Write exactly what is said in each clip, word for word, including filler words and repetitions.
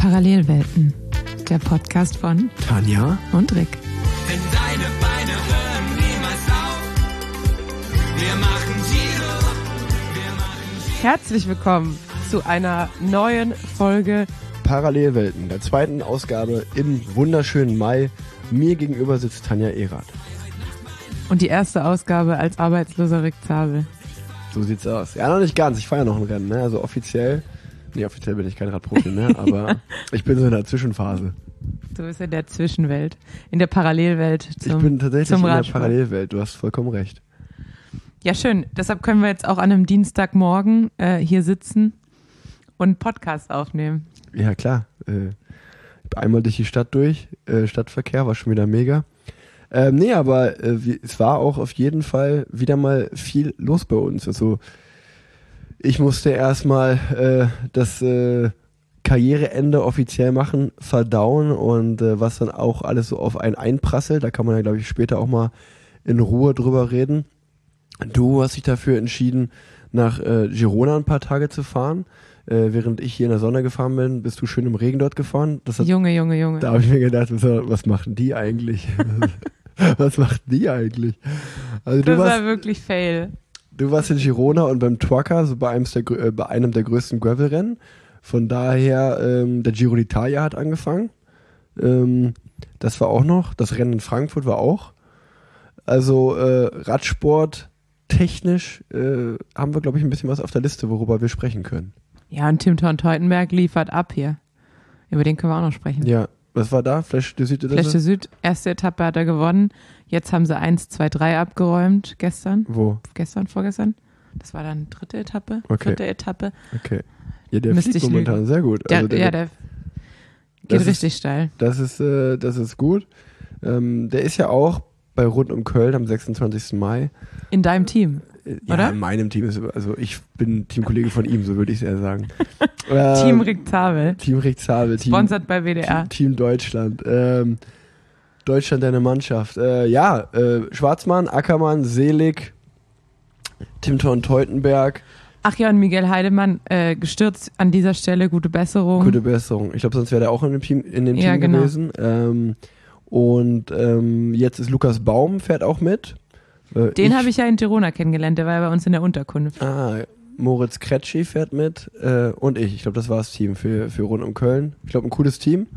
Parallelwelten, der Podcast von Tanja und Rick. Denn deine Beine hören niemals auf. Wir machen Giro, wir machen Giro. Herzlich willkommen zu einer neuen Folge Parallelwelten, der zweiten Ausgabe im wunderschönen Mai. Mir gegenüber sitzt Tanja Erath. und die erste Ausgabe als arbeitsloser Rick Zabel. So sieht's aus. Ja, noch nicht ganz. Ich fahre ja noch ein Rennen, ne? Also offiziell, nee, offiziell bin ich kein Radprofi mehr, aber ich bin so in der Zwischenphase. Du bist in der Zwischenwelt, in der Parallelwelt zum Ich bin tatsächlich zum in der Radsport. Parallelwelt, du hast vollkommen recht. Ja, schön. Deshalb können wir jetzt auch an einem Dienstagmorgen äh, hier sitzen und einen Podcast aufnehmen. Ja, klar. Äh, einmal durch die Stadt durch, äh, Stadtverkehr, war schon wieder mega. Ähm, nee, aber äh, wie, es war auch auf jeden Fall wieder mal viel los bei uns. Also ich musste erstmal äh, das äh, Karriereende offiziell machen, verdauen und äh, was dann auch alles so auf einen einprasselt. Da kann man ja, glaube ich, später auch mal in Ruhe drüber reden. Du hast dich dafür entschieden, nach äh, Girona ein paar Tage zu fahren. Äh, während ich hier in der Sonne gefahren bin, bist du schön im Regen dort gefahren. Das hat, Junge, Junge, Junge. da habe ich mir gedacht, was, was machen die eigentlich? Was macht die eigentlich? Also du das warst, war wirklich fail. du warst in Girona und beim Trucker, so bei einem der, äh, bei einem der größten Gravel-Rennen. Von daher, ähm, der Giro d'Italia hat angefangen. Ähm, das war auch noch. Das Rennen in Frankfurt war auch. Also äh, Radsport technisch äh, haben wir, glaube ich, ein bisschen was auf der Liste, worüber wir sprechen können. Ja, und Tim Thorn-Teutenberg liefert ab hier. Über den können wir auch noch sprechen. Ja, was war da? Flash de Süd oder Flash so? de Süd, erste Etappe hat er gewonnen. Jetzt haben sie eins, zwei, drei abgeräumt gestern. Wo? Gestern, vorgestern. Das war dann dritte Etappe, Okay. vierte Etappe. Okay. Ja, der Müsste fliegt ich momentan lügen. sehr gut. Der, Also der, ja, der geht das ist- richtig steil. Das ist, äh, das ist gut. Ähm, der ist ja auch bei Rund um Köln am sechsundzwanzigsten Mai. In deinem Team. Äh, Ja, Oder? in meinem Team ist, also ich bin Teamkollege von ihm, so würde ich es eher sagen. ähm, Team Rick Zabel. Team Rick Zabel, Team, Sponsored bei W D R. Team, Team Deutschland. Ähm, Deutschland, deine Mannschaft. Äh, ja, äh, Schwarzmann, Ackermann, Selig, Tim Thorn-Teutenberg, Ach ja, und Miguel Heidemann äh, gestürzt an dieser Stelle. Gute Besserung. gute Besserung. Ich glaube, sonst wäre der auch in dem Team, in dem Ja, Team genau. gewesen. Ähm, und ähm, jetzt ist Lukas Baum, fährt auch mit. Äh, Den habe ich ja in Girona kennengelernt. Der war ja bei uns in der Unterkunft. Ah, Moritz Kretschi fährt mit äh, und ich. Ich glaube, das war das Team für, für Rund um Köln. Ich glaube, ein cooles Team.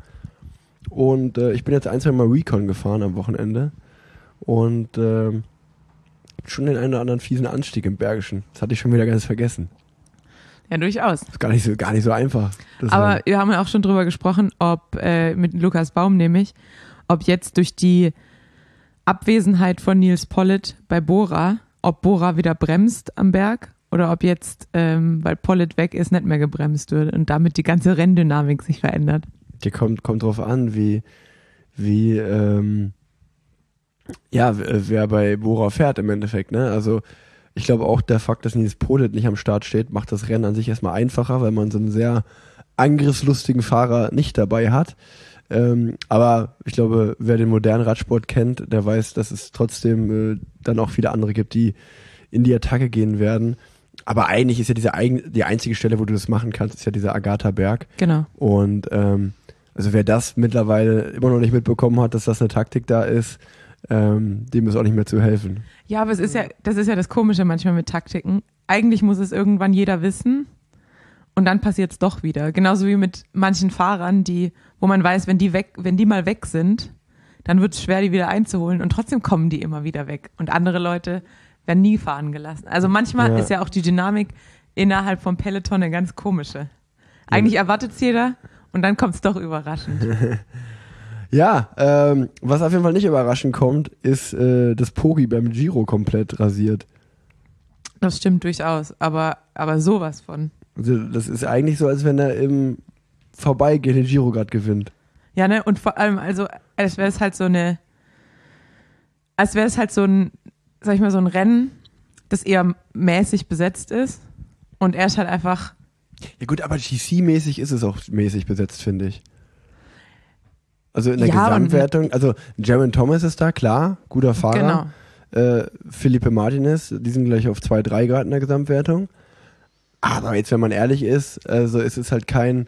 Und äh, ich bin jetzt ein, zwei Mal Recon gefahren am Wochenende. Und ähm, schon den einen oder anderen fiesen Anstieg im Bergischen. Das hatte ich schon wieder ganz vergessen. Ja, durchaus. Ist gar nicht so, gar nicht so einfach. Das Aber Rennen. wir haben ja auch schon drüber gesprochen, ob äh, mit Lukas Baum nämlich, ob jetzt durch die Abwesenheit von Nils Pollitt bei Bora, ob Bora wieder bremst am Berg oder ob jetzt, ähm, weil Pollitt weg ist, nicht mehr gebremst wird und damit die ganze Renndynamik sich verändert. Die kommt, kommt drauf an, wie, wie ähm, ja, w- wer bei Bora fährt im Endeffekt, ne? Also ich glaube auch der Fakt, dass Nils Pollitt nicht am Start steht, macht das Rennen an sich erstmal einfacher, weil man so einen sehr angriffslustigen Fahrer nicht dabei hat. Ähm, aber ich glaube, wer den modernen Radsport kennt, der weiß, dass es trotzdem äh, dann auch viele andere gibt, die in die Attacke gehen werden. Aber eigentlich ist ja diese eigen, die einzige Stelle, wo du das machen kannst, ist ja dieser Agatha-Berg. Genau. Und ähm, also wer das mittlerweile immer noch nicht mitbekommen hat, dass das eine Taktik da ist, ähm, dem ist auch nicht mehr zu helfen. Ja, aber es ist ja, das ist ja das Komische manchmal mit Taktiken. Eigentlich muss es irgendwann jeder wissen und dann passiert es doch wieder. Genauso wie mit manchen Fahrern, die, wo man weiß, wenn die weg, wenn die mal weg sind, dann wird es schwer, die wieder einzuholen und trotzdem kommen die immer wieder weg. Und andere Leute werden nie fahren gelassen. Also manchmal Ja. ist ja auch die Dynamik innerhalb vom Peloton eine ganz komische. Eigentlich erwartet es jeder und dann kommt es doch überraschend. Ja, ähm, was auf jeden Fall nicht überraschend kommt, ist, äh, dass Poggi beim Giro komplett rasiert. Das stimmt durchaus, aber, aber sowas von. Also das ist eigentlich so, als wenn er im Vorbeigehen den Giro gerade gewinnt. Ja, ne, und vor allem, also, als wäre es halt so eine, als wäre es halt so ein, sag ich mal, so ein Rennen, das eher mäßig besetzt ist und er ist halt einfach, Ja gut, aber G C-mäßig ist es auch mäßig besetzt, finde ich. Also in der Ja, und- Gesamtwertung, also Jaron Thomas ist da, klar, guter Fahrer. genau. Äh, Felipe Martinez, die sind gleich auf zwei drei Grad in der Gesamtwertung. Aber jetzt, wenn man ehrlich ist, also es ist halt kein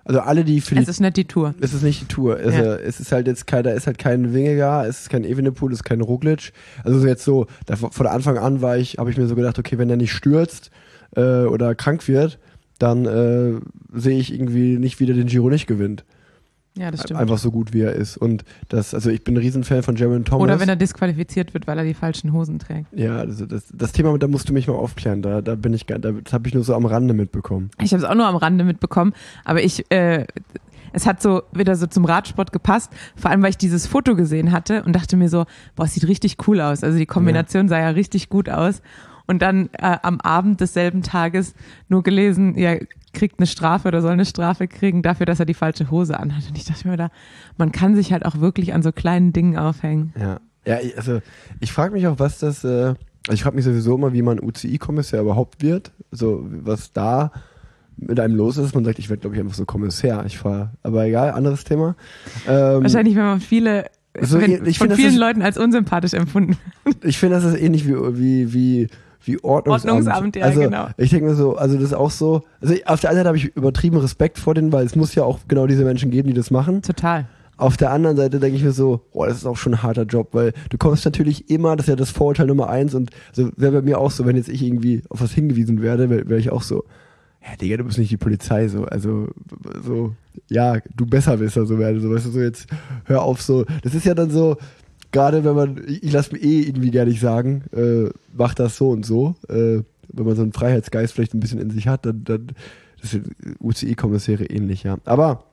Also alle, die für die... Es ist nicht die Tour. Es ist nicht die Tour. Es, Ja. es ist halt jetzt kein, da ist halt kein Vingegaard, es ist kein Evenepoel, es ist kein Roglic. Also so jetzt so, da, von Anfang an war ich, habe ich mir so gedacht, okay, wenn der nicht stürzt äh, oder krank wird, dann äh, sehe ich irgendwie nicht, wie der den Giro nicht gewinnt. Ja, das stimmt. Einfach so gut, wie er ist. Und das, also ich bin ein Riesenfan von Geraint Thomas. Oder wenn er disqualifiziert wird, weil er die falschen Hosen trägt. Ja, also das, das Thema, da musst du mich mal aufklären. Da, da bin ich, gar- da, das habe ich nur so am Rande mitbekommen. Ich habe es auch nur am Rande mitbekommen, aber ich, äh, es hat so wieder so zum Radsport gepasst, vor allem weil ich dieses Foto gesehen hatte und dachte mir so, boah, es sieht richtig cool aus. Also die Kombination sah ja richtig gut aus. Und dann äh, am Abend desselben Tages nur gelesen, ja, kriegt eine Strafe oder soll eine Strafe kriegen dafür, dass er die falsche Hose anhat. Und ich dachte mir da, man kann sich halt auch wirklich an so kleinen Dingen aufhängen. Ja, ja, ich- also ich frage mich auch, was das, äh, also ich frage mich sowieso immer, wie man U C I-Kommissar überhaupt wird. Also was da mit einem los ist. Man sagt, ich werde, glaube ich, einfach so Kommissar. Ich fahre, aber egal, anderes Thema. Ähm, Wahrscheinlich, wenn man viele, So, wenn, ich von find, das vielen ist- Leuten als unsympathisch empfunden. Ich finde, das ist ähnlich wie, wie, wie, wie Ordnungsamt. Ordnungsamt, ja, also, genau. Ich denke mir so, also das ist auch so, also ich, auf der einen Seite habe ich übertrieben Respekt vor denen, weil es muss ja auch genau diese Menschen geben, die das machen. Total. Auf der anderen Seite denke ich mir so, boah, das ist auch schon ein harter Job, weil du kommst natürlich immer, das ist ja das Vorurteil Nummer eins und also wäre bei mir auch so, wenn jetzt ich irgendwie auf was hingewiesen werde, wäre wär ich auch so, ja, Digga, du bist nicht die Polizei, so, also, so, ja, du Besserwisser, so werde, so, weißt du, so jetzt, hör auf, so, das ist ja dann so, gerade wenn man, ich, ich lasse mir eh irgendwie gar nicht sagen, äh, mach das so und so, äh, wenn man so einen Freiheitsgeist vielleicht ein bisschen in sich hat, dann, dann das sind U C I-Kommissäre ähnlich, ja. Aber,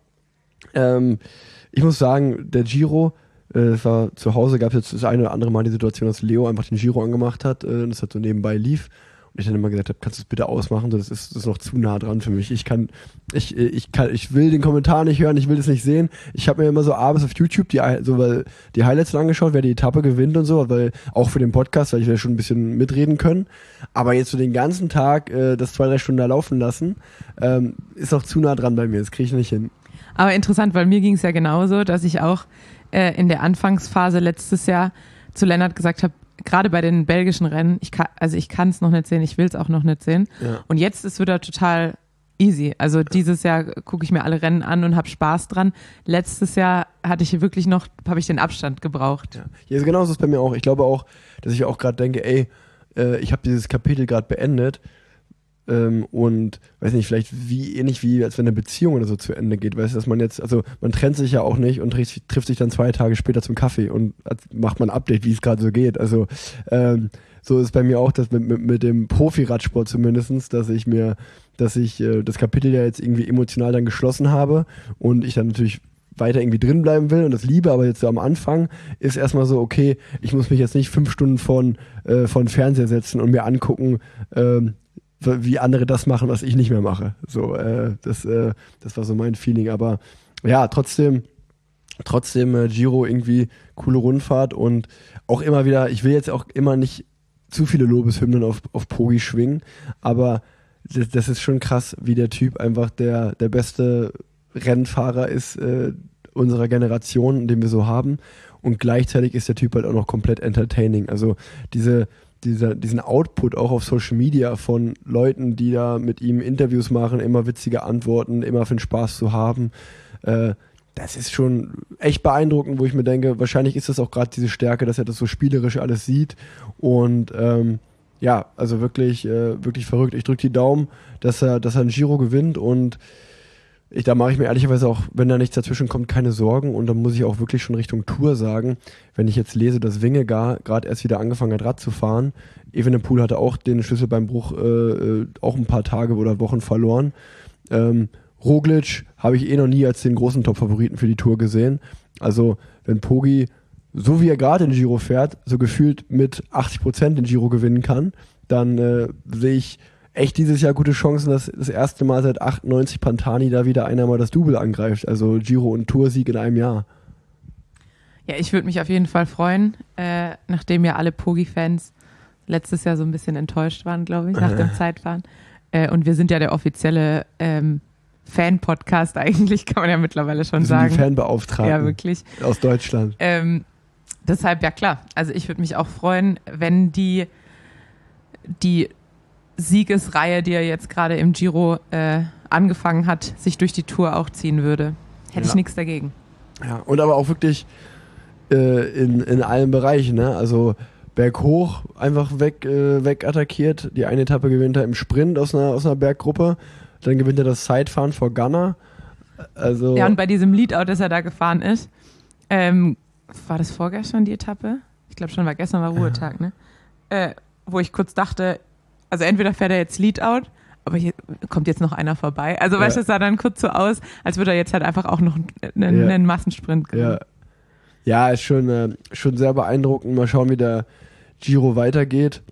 ähm, ich muss sagen, der Giro, äh, es war zu Hause, gab es jetzt das eine oder andere Mal die Situation, dass Leo einfach den Giro angemacht hat, äh, und das hat so nebenbei lief. Und ich dann immer gesagt habe, kannst du es bitte ausmachen? So, das ist, das ist noch zu nah dran für mich. Ich kann, ich, ich kann, ich will den Kommentar nicht hören, ich will das nicht sehen. Ich habe mir immer so abends auf YouTube die, so, weil die Highlights angeschaut, wer die Etappe gewinnt und so, weil auch für den Podcast, weil ich will schon ein bisschen mitreden können. Aber jetzt so den ganzen Tag äh, das zwei, drei Stunden da laufen lassen, ähm, ist noch zu nah dran bei mir. Das kriege ich nicht hin. Aber interessant, weil mir ging es ja genauso, dass ich auch äh, in der Anfangsphase letztes Jahr zu Lennart gesagt habe, gerade bei den belgischen Rennen, ich kann, also ich kann es noch nicht sehen, ich will es auch noch nicht sehen. Ja. Und jetzt ist wieder total easy. Also dieses Jahr gucke ich mir alle Rennen an und habe Spaß dran. Letztes Jahr hatte ich wirklich noch, habe ich den Abstand gebraucht. Ja, ja also genauso ist es bei mir auch. Ich glaube auch, dass ich auch gerade denke, ey, äh, ich habe dieses Kapitel gerade beendet ähm, und weiß nicht, vielleicht wie ähnlich wie, als wenn eine Beziehung oder so zu Ende geht. Weißt du, dass man jetzt, also man trennt sich ja auch nicht und trifft, trifft sich dann zwei Tage später zum Kaffee und macht mal ein Update, wie es gerade so geht. Also ähm, so ist bei mir auch das mit, mit, mit dem Profi-Radsport zumindestens, dass ich mir, dass ich äh, das Kapitel ja jetzt irgendwie emotional dann geschlossen habe und ich dann natürlich weiter irgendwie drin bleiben will und das liebe, aber jetzt so am Anfang ist erstmal so, okay, ich muss mich jetzt nicht fünf Stunden von, äh, von Fernseher setzen und mir angucken, ähm, wie andere das machen, was ich nicht mehr mache. So, äh, das, äh, das war so mein Feeling. Aber ja, trotzdem, trotzdem äh, Giro irgendwie coole Rundfahrt und auch immer wieder, ich will jetzt auch immer nicht zu viele Lobeshymnen auf, auf Poggi schwingen, aber das, das ist schon krass, wie der Typ einfach der, der beste Rennfahrer ist äh, unserer Generation, den wir so haben. Und gleichzeitig ist der Typ halt auch noch komplett entertaining. Also diese Dieser, diesen Output auch auf Social Media von Leuten, die da mit ihm Interviews machen, immer witzige Antworten, immer für den Spaß zu haben. Äh, das ist schon echt beeindruckend, wo ich mir denke, wahrscheinlich ist das auch gerade diese Stärke, dass er das so spielerisch alles sieht. Und ähm, ja, also wirklich, äh, wirklich verrückt. Ich drücke die Daumen, dass er, dass er einen Giro gewinnt und Ich, da mache ich mir ehrlicherweise auch, wenn da nichts dazwischen kommt, keine Sorgen. Und dann muss ich auch wirklich schon Richtung Tour sagen, wenn ich jetzt lese, dass Vingegaard gerade erst wieder angefangen hat, Rad zu fahren. Evenepoel hatte auch den Schlüsselbeinbruch äh, auch ein paar Tage oder Wochen verloren. Ähm, Roglic habe ich eh noch nie als den großen Top-Favoriten für die Tour gesehen. Also wenn Poggi, so wie er gerade den Giro fährt, so gefühlt mit achtzig Prozent den Giro gewinnen kann, dann äh, sehe ich echt dieses Jahr gute Chancen, dass das erste Mal seit achtundneunzig Pantani da wieder einer mal das Double angreift. Also Giro und Toursieg in einem Jahr. Ja, ich würde mich auf jeden Fall freuen, äh, nachdem ja alle Poggi-Fans letztes Jahr so ein bisschen enttäuscht waren, glaube ich, nach dem Zeitfahren. Äh, und wir sind ja der offizielle ähm, Fan-Podcast eigentlich, kann man ja mittlerweile schon Das sind sagen. die Fanbeauftragten Ja, wirklich. aus Deutschland. Ähm, deshalb, ja klar, also ich würde mich auch freuen, wenn die, die Siegesreihe, die er jetzt gerade im Giro äh, angefangen hat, sich durch die Tour auch ziehen würde. Hätte Ja. ich nichts dagegen. Ja, und aber auch wirklich äh, in, in allen Bereichen, ne? Also berghoch einfach weg, äh, weg attackiert. Die eine Etappe gewinnt er im Sprint aus einer, aus einer Berggruppe. Dann gewinnt er das Zeitfahren vor Ghana. Also, Ja, und bei diesem Leadout, das er da gefahren ist, ähm, war das vorgestern die Etappe? Ich glaube schon, war gestern war Ruhetag, ne? Äh, wo ich kurz dachte, also entweder fährt er jetzt Leadout, aber hier kommt jetzt noch einer vorbei. Also Ja. weißt du, es sah dann kurz so aus, als würde er jetzt halt einfach auch noch einen, Ja. einen Massensprint gewinnen. ja, ja, ist schon, äh, schon sehr beeindruckend. Mal schauen, wie der Giro weitergeht.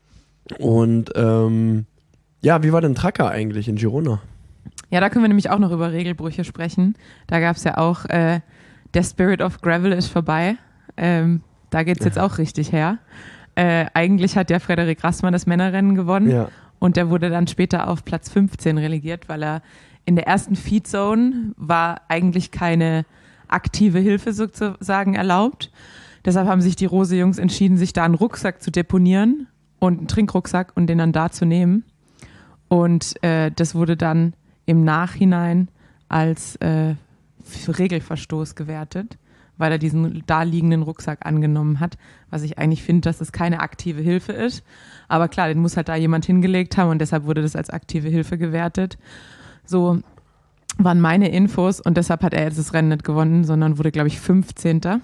Und ähm, ja, wie war denn Tracker eigentlich in Girona? Ja, da können wir nämlich auch noch über Regelbrüche sprechen. Da gab es ja auch, äh, der Spirit of Gravel ist vorbei. Ähm, da geht es jetzt auch richtig her. Äh, eigentlich hat ja Frederik Rassmann das Männerrennen gewonnen Ja, und der wurde dann später auf Platz fünfzehn relegiert, weil er in der ersten Feedzone war eigentlich keine aktive Hilfe sozusagen erlaubt. Deshalb haben sich die Rose-Jungs entschieden, sich da einen Rucksack zu deponieren und einen Trinkrucksack und den dann da zu nehmen. Und äh, das wurde dann im Nachhinein als äh, Regelverstoß gewertet, weil er diesen da liegenden Rucksack angenommen hat, was ich eigentlich finde, dass es keine aktive Hilfe ist. Aber klar, den muss halt da jemand hingelegt haben und deshalb wurde das als aktive Hilfe gewertet. So waren meine Infos und deshalb hat er jetzt das Rennen nicht gewonnen, sondern wurde, glaube ich, fünfzehnter.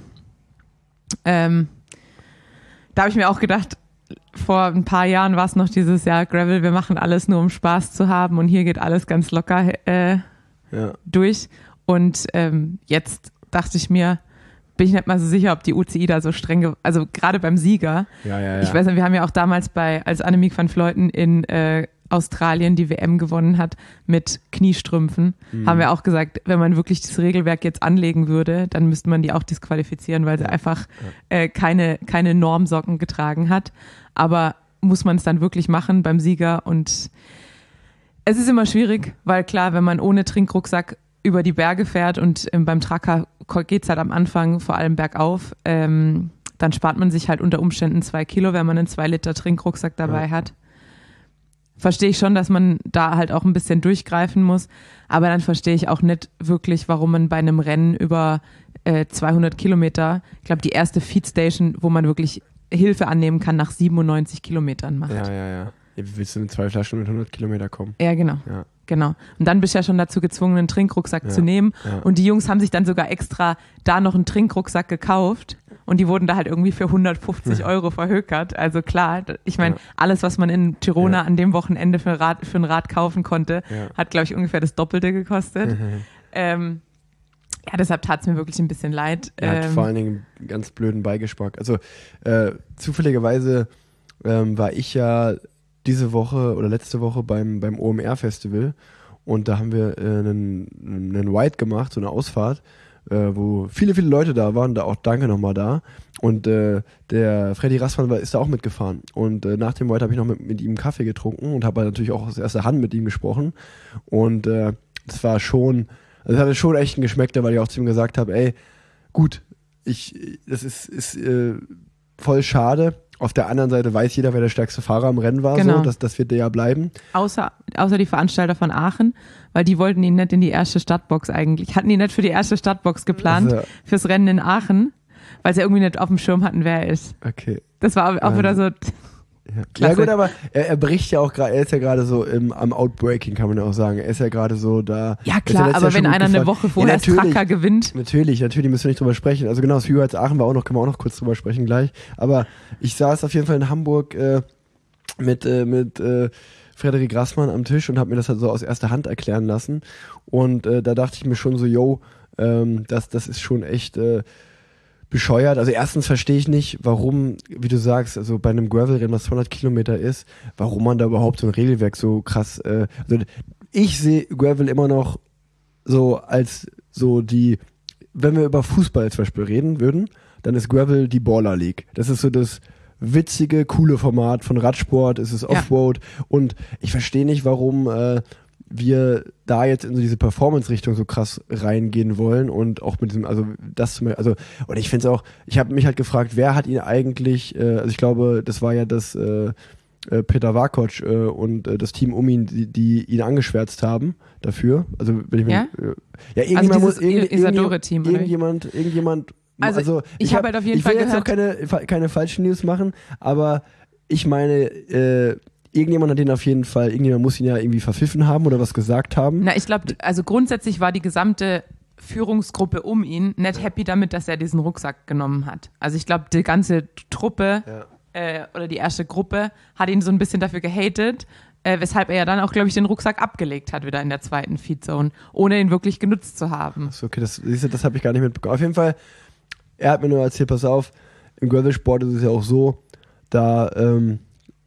Ähm, da habe ich mir auch gedacht, vor ein paar Jahren war es noch dieses Jahr Gravel, wir machen alles nur, um Spaß zu haben und hier geht alles ganz locker äh, ja. durch. Und ähm, jetzt dachte ich mir, bin ich nicht mal so sicher, ob die U C I da so streng, ge- also gerade beim Sieger. Ja, ja, ja. Ich weiß nicht, wir haben ja auch damals bei, als Annemiek van Vleuten in äh, Australien die W M gewonnen hat mit Kniestrümpfen, Mhm. haben wir auch gesagt, wenn man wirklich das Regelwerk jetzt anlegen würde, dann müsste man die auch disqualifizieren, weil sie Ja. einfach äh, keine, keine Normsocken getragen hat. Aber muss man es dann wirklich machen beim Sieger? Und es ist immer schwierig, weil klar, wenn man ohne Trinkrucksack über die Berge fährt und ähm, beim Tracker geht es halt am Anfang vor allem bergauf, ähm, dann spart man sich halt unter Umständen zwei Kilo, wenn man einen zwei Liter Trinkrucksack dabei Ja. hat. Verstehe ich schon, dass man da halt auch ein bisschen durchgreifen muss, aber dann verstehe ich auch nicht wirklich, warum man bei einem Rennen über äh, zweihundert Kilometer, ich glaube die erste Feedstation, wo man wirklich Hilfe annehmen kann, nach siebenundneunzig Kilometern macht. Ja, ja, ja. Wie willst du mit zwei Flaschen mit hundert Kilometer kommen? Ja, genau. Ja. Genau. Und dann bist du ja schon dazu gezwungen, einen Trinkrucksack Ja, zu nehmen. ja. Und die Jungs haben sich dann sogar extra da noch einen Trinkrucksack gekauft. Und die wurden da halt irgendwie für hundertfünfzig Euro verhökert. Also klar, ich meine, Ja. alles, was man in Girona Ja. an dem Wochenende für, Rad, für ein Rad kaufen konnte, Ja. hat, glaube ich, ungefähr das Doppelte gekostet. ähm, ja, deshalb tat es mir wirklich ein bisschen leid. Er hat Ähm, vor allen Dingen einen ganz blöden Beigeschmack. Also äh, zufälligerweise ähm, war ich ja diese Woche oder letzte Woche beim, beim O M R-Festival und da haben wir äh, einen, einen White gemacht, so eine Ausfahrt, äh, wo viele, viele Leute da waren, da auch danke nochmal da. Und äh, der Freddy Rassmann war, ist da auch mitgefahren. Und äh, nach dem White habe ich noch mit, mit ihm einen Kaffee getrunken und habe natürlich auch aus erster Hand mit ihm gesprochen. Und äh, das war schon, also es hatte schon echt einen Geschmäckter, weil ich auch zu ihm gesagt habe, ey, gut, ich, das ist, ist äh, voll schade. Auf der anderen Seite weiß jeder, wer der stärkste Fahrer im Rennen war, Genau. so, das, das wird der ja bleiben. Außer, außer die Veranstalter von Aachen, weil die wollten ihn nicht in die erste Startbox eigentlich. Hatten ihn nicht für die erste Startbox geplant, Also, fürs Rennen in Aachen, weil sie irgendwie nicht auf dem Schirm hatten, wer er ist. okay. Das war auch Ja. wieder so, Ja, Klasse. ja gut, aber er, er bricht ja auch gerade, er ist ja gerade so im, am Outbreaking, kann man ja auch sagen. Er ist ja gerade so da. ja Er ist klar, letztes aber Jahr wenn schon gut einer eine gefahren. Woche vorher ja, das natürlich, Tracker gewinnt, Natürlich, natürlich, müssen wir nicht drüber sprechen. Also genau, das Hugh Aachen war auch noch, können wir auch noch kurz drüber sprechen gleich. Aber ich saß auf jeden Fall in Hamburg äh, mit, äh, mit äh, Frederik Rassmann am Tisch und habe mir das halt so aus erster Hand erklären lassen. Und äh, da dachte ich mir schon so, yo, ähm, das, das ist schon echt äh, bescheuert. Also erstens verstehe ich nicht, warum, wie du sagst, also bei einem Gravel-Rennen, was zweihundert Kilometer ist, warum man da überhaupt so ein Regelwerk so krass, äh, also ich sehe Gravel immer noch so als so die, wenn wir über Fußball zum Beispiel reden würden, dann ist Gravel die Baller League. Das ist so das witzige, coole Format von Radsport, es ist Offroad und ich verstehe nicht, warum äh, wir da jetzt in so diese Performance-Richtung so krass reingehen wollen und auch mit diesem, also das zum Beispiel, also und ich finde es auch, ich habe mich halt gefragt, wer hat ihn eigentlich, äh, also ich glaube, das war ja das äh, äh, Peter Vakoc äh, und äh, das Team um ihn, die, die ihn angeschwärzt haben, dafür. Also wenn ich mir, Ja? äh, ja, irgendjemand Also muss dieses irgend, Isadora-Team, oder wie? irgendjemand, irgendjemand. Also, Also, ich hab- habe halt auf jeden ich will Fall jetzt auch gehört- keine keine falschen News machen, aber ich meine, äh, irgendjemand hat den auf jeden Fall, irgendjemand muss ihn ja irgendwie verpfiffen haben oder was gesagt haben. Na, ich glaube, also grundsätzlich war die gesamte Führungsgruppe um ihn nicht happy damit, dass er diesen Rucksack genommen hat. Also ich glaube, die ganze Truppe Ja. äh, oder die erste Gruppe hat ihn so ein bisschen dafür gehatet, äh, weshalb er ja dann auch, glaube ich, den Rucksack abgelegt hat wieder in der zweiten Feedzone, ohne ihn wirklich genutzt zu haben. So, okay, das, siehst du, das habe ich gar nicht mitbekommen. Auf jeden Fall, er hat mir nur erzählt, pass auf, im Gravelsport ist es ja auch so, da ähm,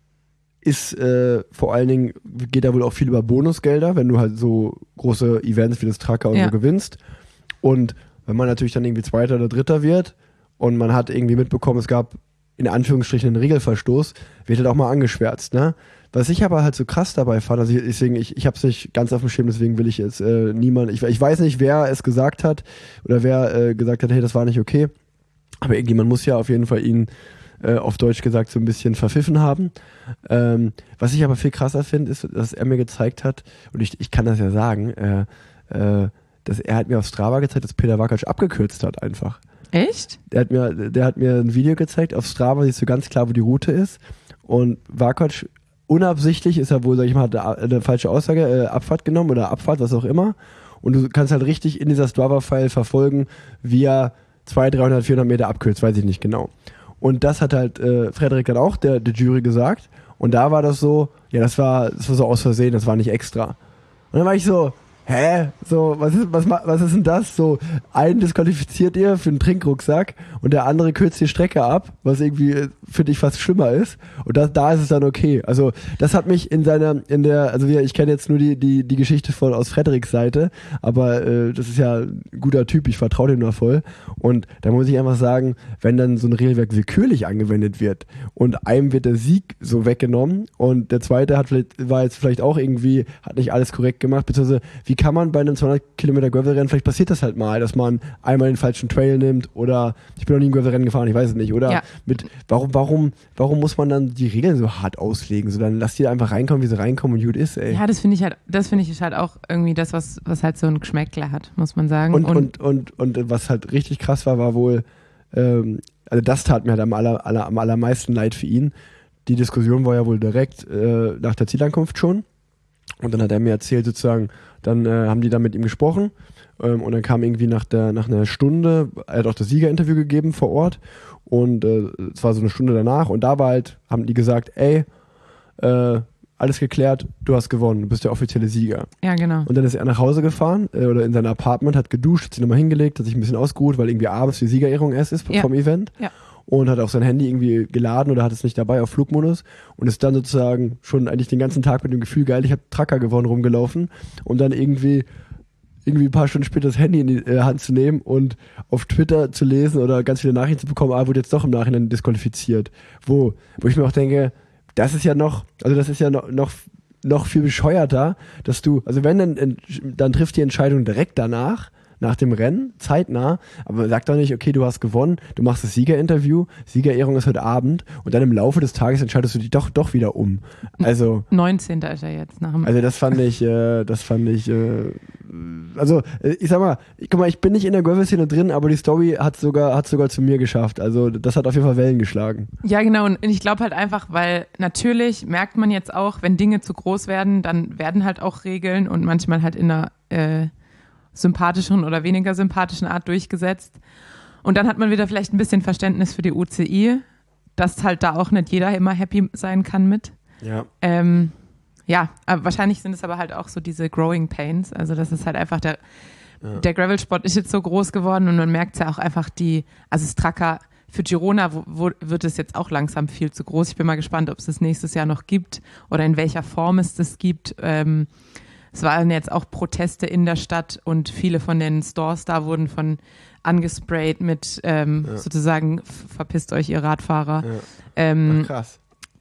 ist äh, vor allen Dingen, geht da wohl auch viel über Bonusgelder, wenn du halt so große Events wie das Tracker und Ja. so gewinnst. Und wenn man natürlich dann irgendwie Zweiter oder Dritter wird und man hat irgendwie mitbekommen, es gab in Anführungsstrichen einen Regelverstoß, wird halt auch mal angeschwärzt, ne? Was ich aber halt so krass dabei fand, also ich, deswegen, ich, ich habe es nicht ganz auf dem Schirm, deswegen will ich jetzt äh, niemand, ich, ich weiß nicht, wer es gesagt hat oder wer äh, gesagt hat, hey, das war nicht okay, aber irgendjemand muss ja auf jeden Fall ihn äh, auf Deutsch gesagt so ein bisschen verpfiffen haben. Ähm, was ich aber viel krasser finde, ist, dass er mir gezeigt hat, und ich, ich kann das ja sagen, äh, äh, dass er hat mir auf Strava gezeigt, dass Peter Vakoč abgekürzt hat einfach. Echt? Der hat mir, der hat mir ein Video gezeigt, auf Strava siehst du ganz klar, wo die Route ist. Und Vakoč, unabsichtlich ist er wohl, sag ich mal, hat eine, eine falsche Aussage, äh, Abfahrt genommen oder Abfahrt, was auch immer. Und du kannst halt richtig in dieser Strava-File verfolgen, wie er zweihundert, dreihundert, vierhundert Meter abkürzt, weiß ich nicht genau. Und das hat halt äh, Frederik dann auch der, der Jury gesagt. Und da war das so, ja, das war, das war so aus Versehen, das war nicht extra. Und dann war ich so, hä? So, was ist, was, ma- was ist denn das? So, einen disqualifiziert ihr für einen Trinkrucksack und der andere kürzt die Strecke ab, was irgendwie, äh, finde ich, fast schlimmer ist. Und da, da ist es dann okay. Also, das hat mich in seiner, in der, also wir, ich kenne jetzt nur die, die, die Geschichte von, aus Frederiks Seite, aber äh, das ist ja ein guter Typ, ich vertraue dem da voll. Und da muss ich einfach sagen, wenn dann so ein Regelwerk willkürlich angewendet wird und einem wird der Sieg so weggenommen und der zweite hat vielleicht, war jetzt vielleicht auch irgendwie, hat nicht alles korrekt gemacht, beziehungsweise wie kann man bei einem zweihundert Kilometer Gravelrennen, vielleicht passiert das halt mal, dass man einmal den falschen Trail nimmt oder, ich bin noch nie ein Gravelrennen gefahren, ich weiß es nicht, oder Ja. mit, warum, warum, warum muss man dann die Regeln so hart auslegen, so dann lass die einfach reinkommen, wie sie reinkommen und gut ist, ey. Ja, das finde ich halt, das finde ich ist halt auch irgendwie das, was, was halt so ein Geschmäckler hat, muss man sagen. Und, und, und, und was halt richtig krass war, war wohl, ähm, also das tat mir halt am, aller, aller, am allermeisten leid für ihn. Die Diskussion war ja wohl direkt äh, nach der Zielankunft schon. Und dann hat er mir erzählt, sozusagen, dann äh, haben die da mit ihm gesprochen. Ähm, und dann kam irgendwie nach, der, nach einer Stunde, er hat auch das Siegerinterview gegeben vor Ort. Und äh, es war so eine Stunde danach. Und da war halt, haben die gesagt, ey, äh, alles geklärt, du hast gewonnen, du bist der offizielle Sieger. ja, genau. Und dann ist er nach Hause gefahren äh, oder in sein Apartment, hat geduscht, hat sich nochmal hingelegt, hat sich ein bisschen ausgeruht, weil irgendwie abends die Siegerehrung erst ist Ja. vom Event. Ja. Und hat auch sein Handy irgendwie geladen oder hat es nicht dabei auf Flugmodus und ist dann sozusagen schon eigentlich den ganzen Tag mit dem Gefühl, geil, ich habe Tracker gewonnen, rumgelaufen und dann irgendwie irgendwie ein paar Stunden später das Handy in die äh, Hand zu nehmen und auf Twitter zu lesen oder ganz viele Nachrichten zu bekommen, ah, wurde jetzt doch im Nachhinein disqualifiziert. Wo, wo ich mir auch denke, das ist ja noch, also das ist ja noch, noch, noch viel bescheuerter, dass du, also wenn dann, dann trifft die Entscheidung direkt danach, nach dem Rennen, zeitnah, aber sag doch nicht, okay, du hast gewonnen, du machst das Siegerinterview, Siegerehrung ist heute Abend und dann im Laufe des Tages entscheidest du dich doch, doch wieder um. Also, neunzehnter ist er jetzt nach dem. also das fand ich, äh, das fand ich, äh, also äh, ich sag mal, ich, guck mal, ich bin nicht in der Gravel-Szene drin, aber die Story hat sogar, hat sogar zu mir geschafft. Also das hat auf jeden Fall Wellen geschlagen. Ja, genau. Und ich glaube halt einfach, weil natürlich merkt man jetzt auch, wenn Dinge zu groß werden, dann werden halt auch Regeln und manchmal halt in einer äh, sympathischen oder weniger sympathischen Art durchgesetzt. Und dann hat man wieder vielleicht ein bisschen Verständnis für die U C I, dass halt da auch nicht jeder immer happy sein kann mit. Ja. Ähm, ja, aber wahrscheinlich sind es aber halt auch so diese Growing Pains. Also das ist halt einfach der, Ja. der Gravelsport ist jetzt so groß geworden und man merkt es ja auch einfach die, also das Tracker für Girona wo, wo wird es jetzt auch langsam viel zu groß. Ich bin mal gespannt, ob es das nächstes Jahr noch gibt oder in welcher Form es das gibt. Ähm, es waren jetzt auch Proteste in der Stadt und viele von den Stores da wurden von angesprayt mit ähm, Ja. sozusagen f- verpisst euch ihr Radfahrer. Ja. Ähm, Ach, krass.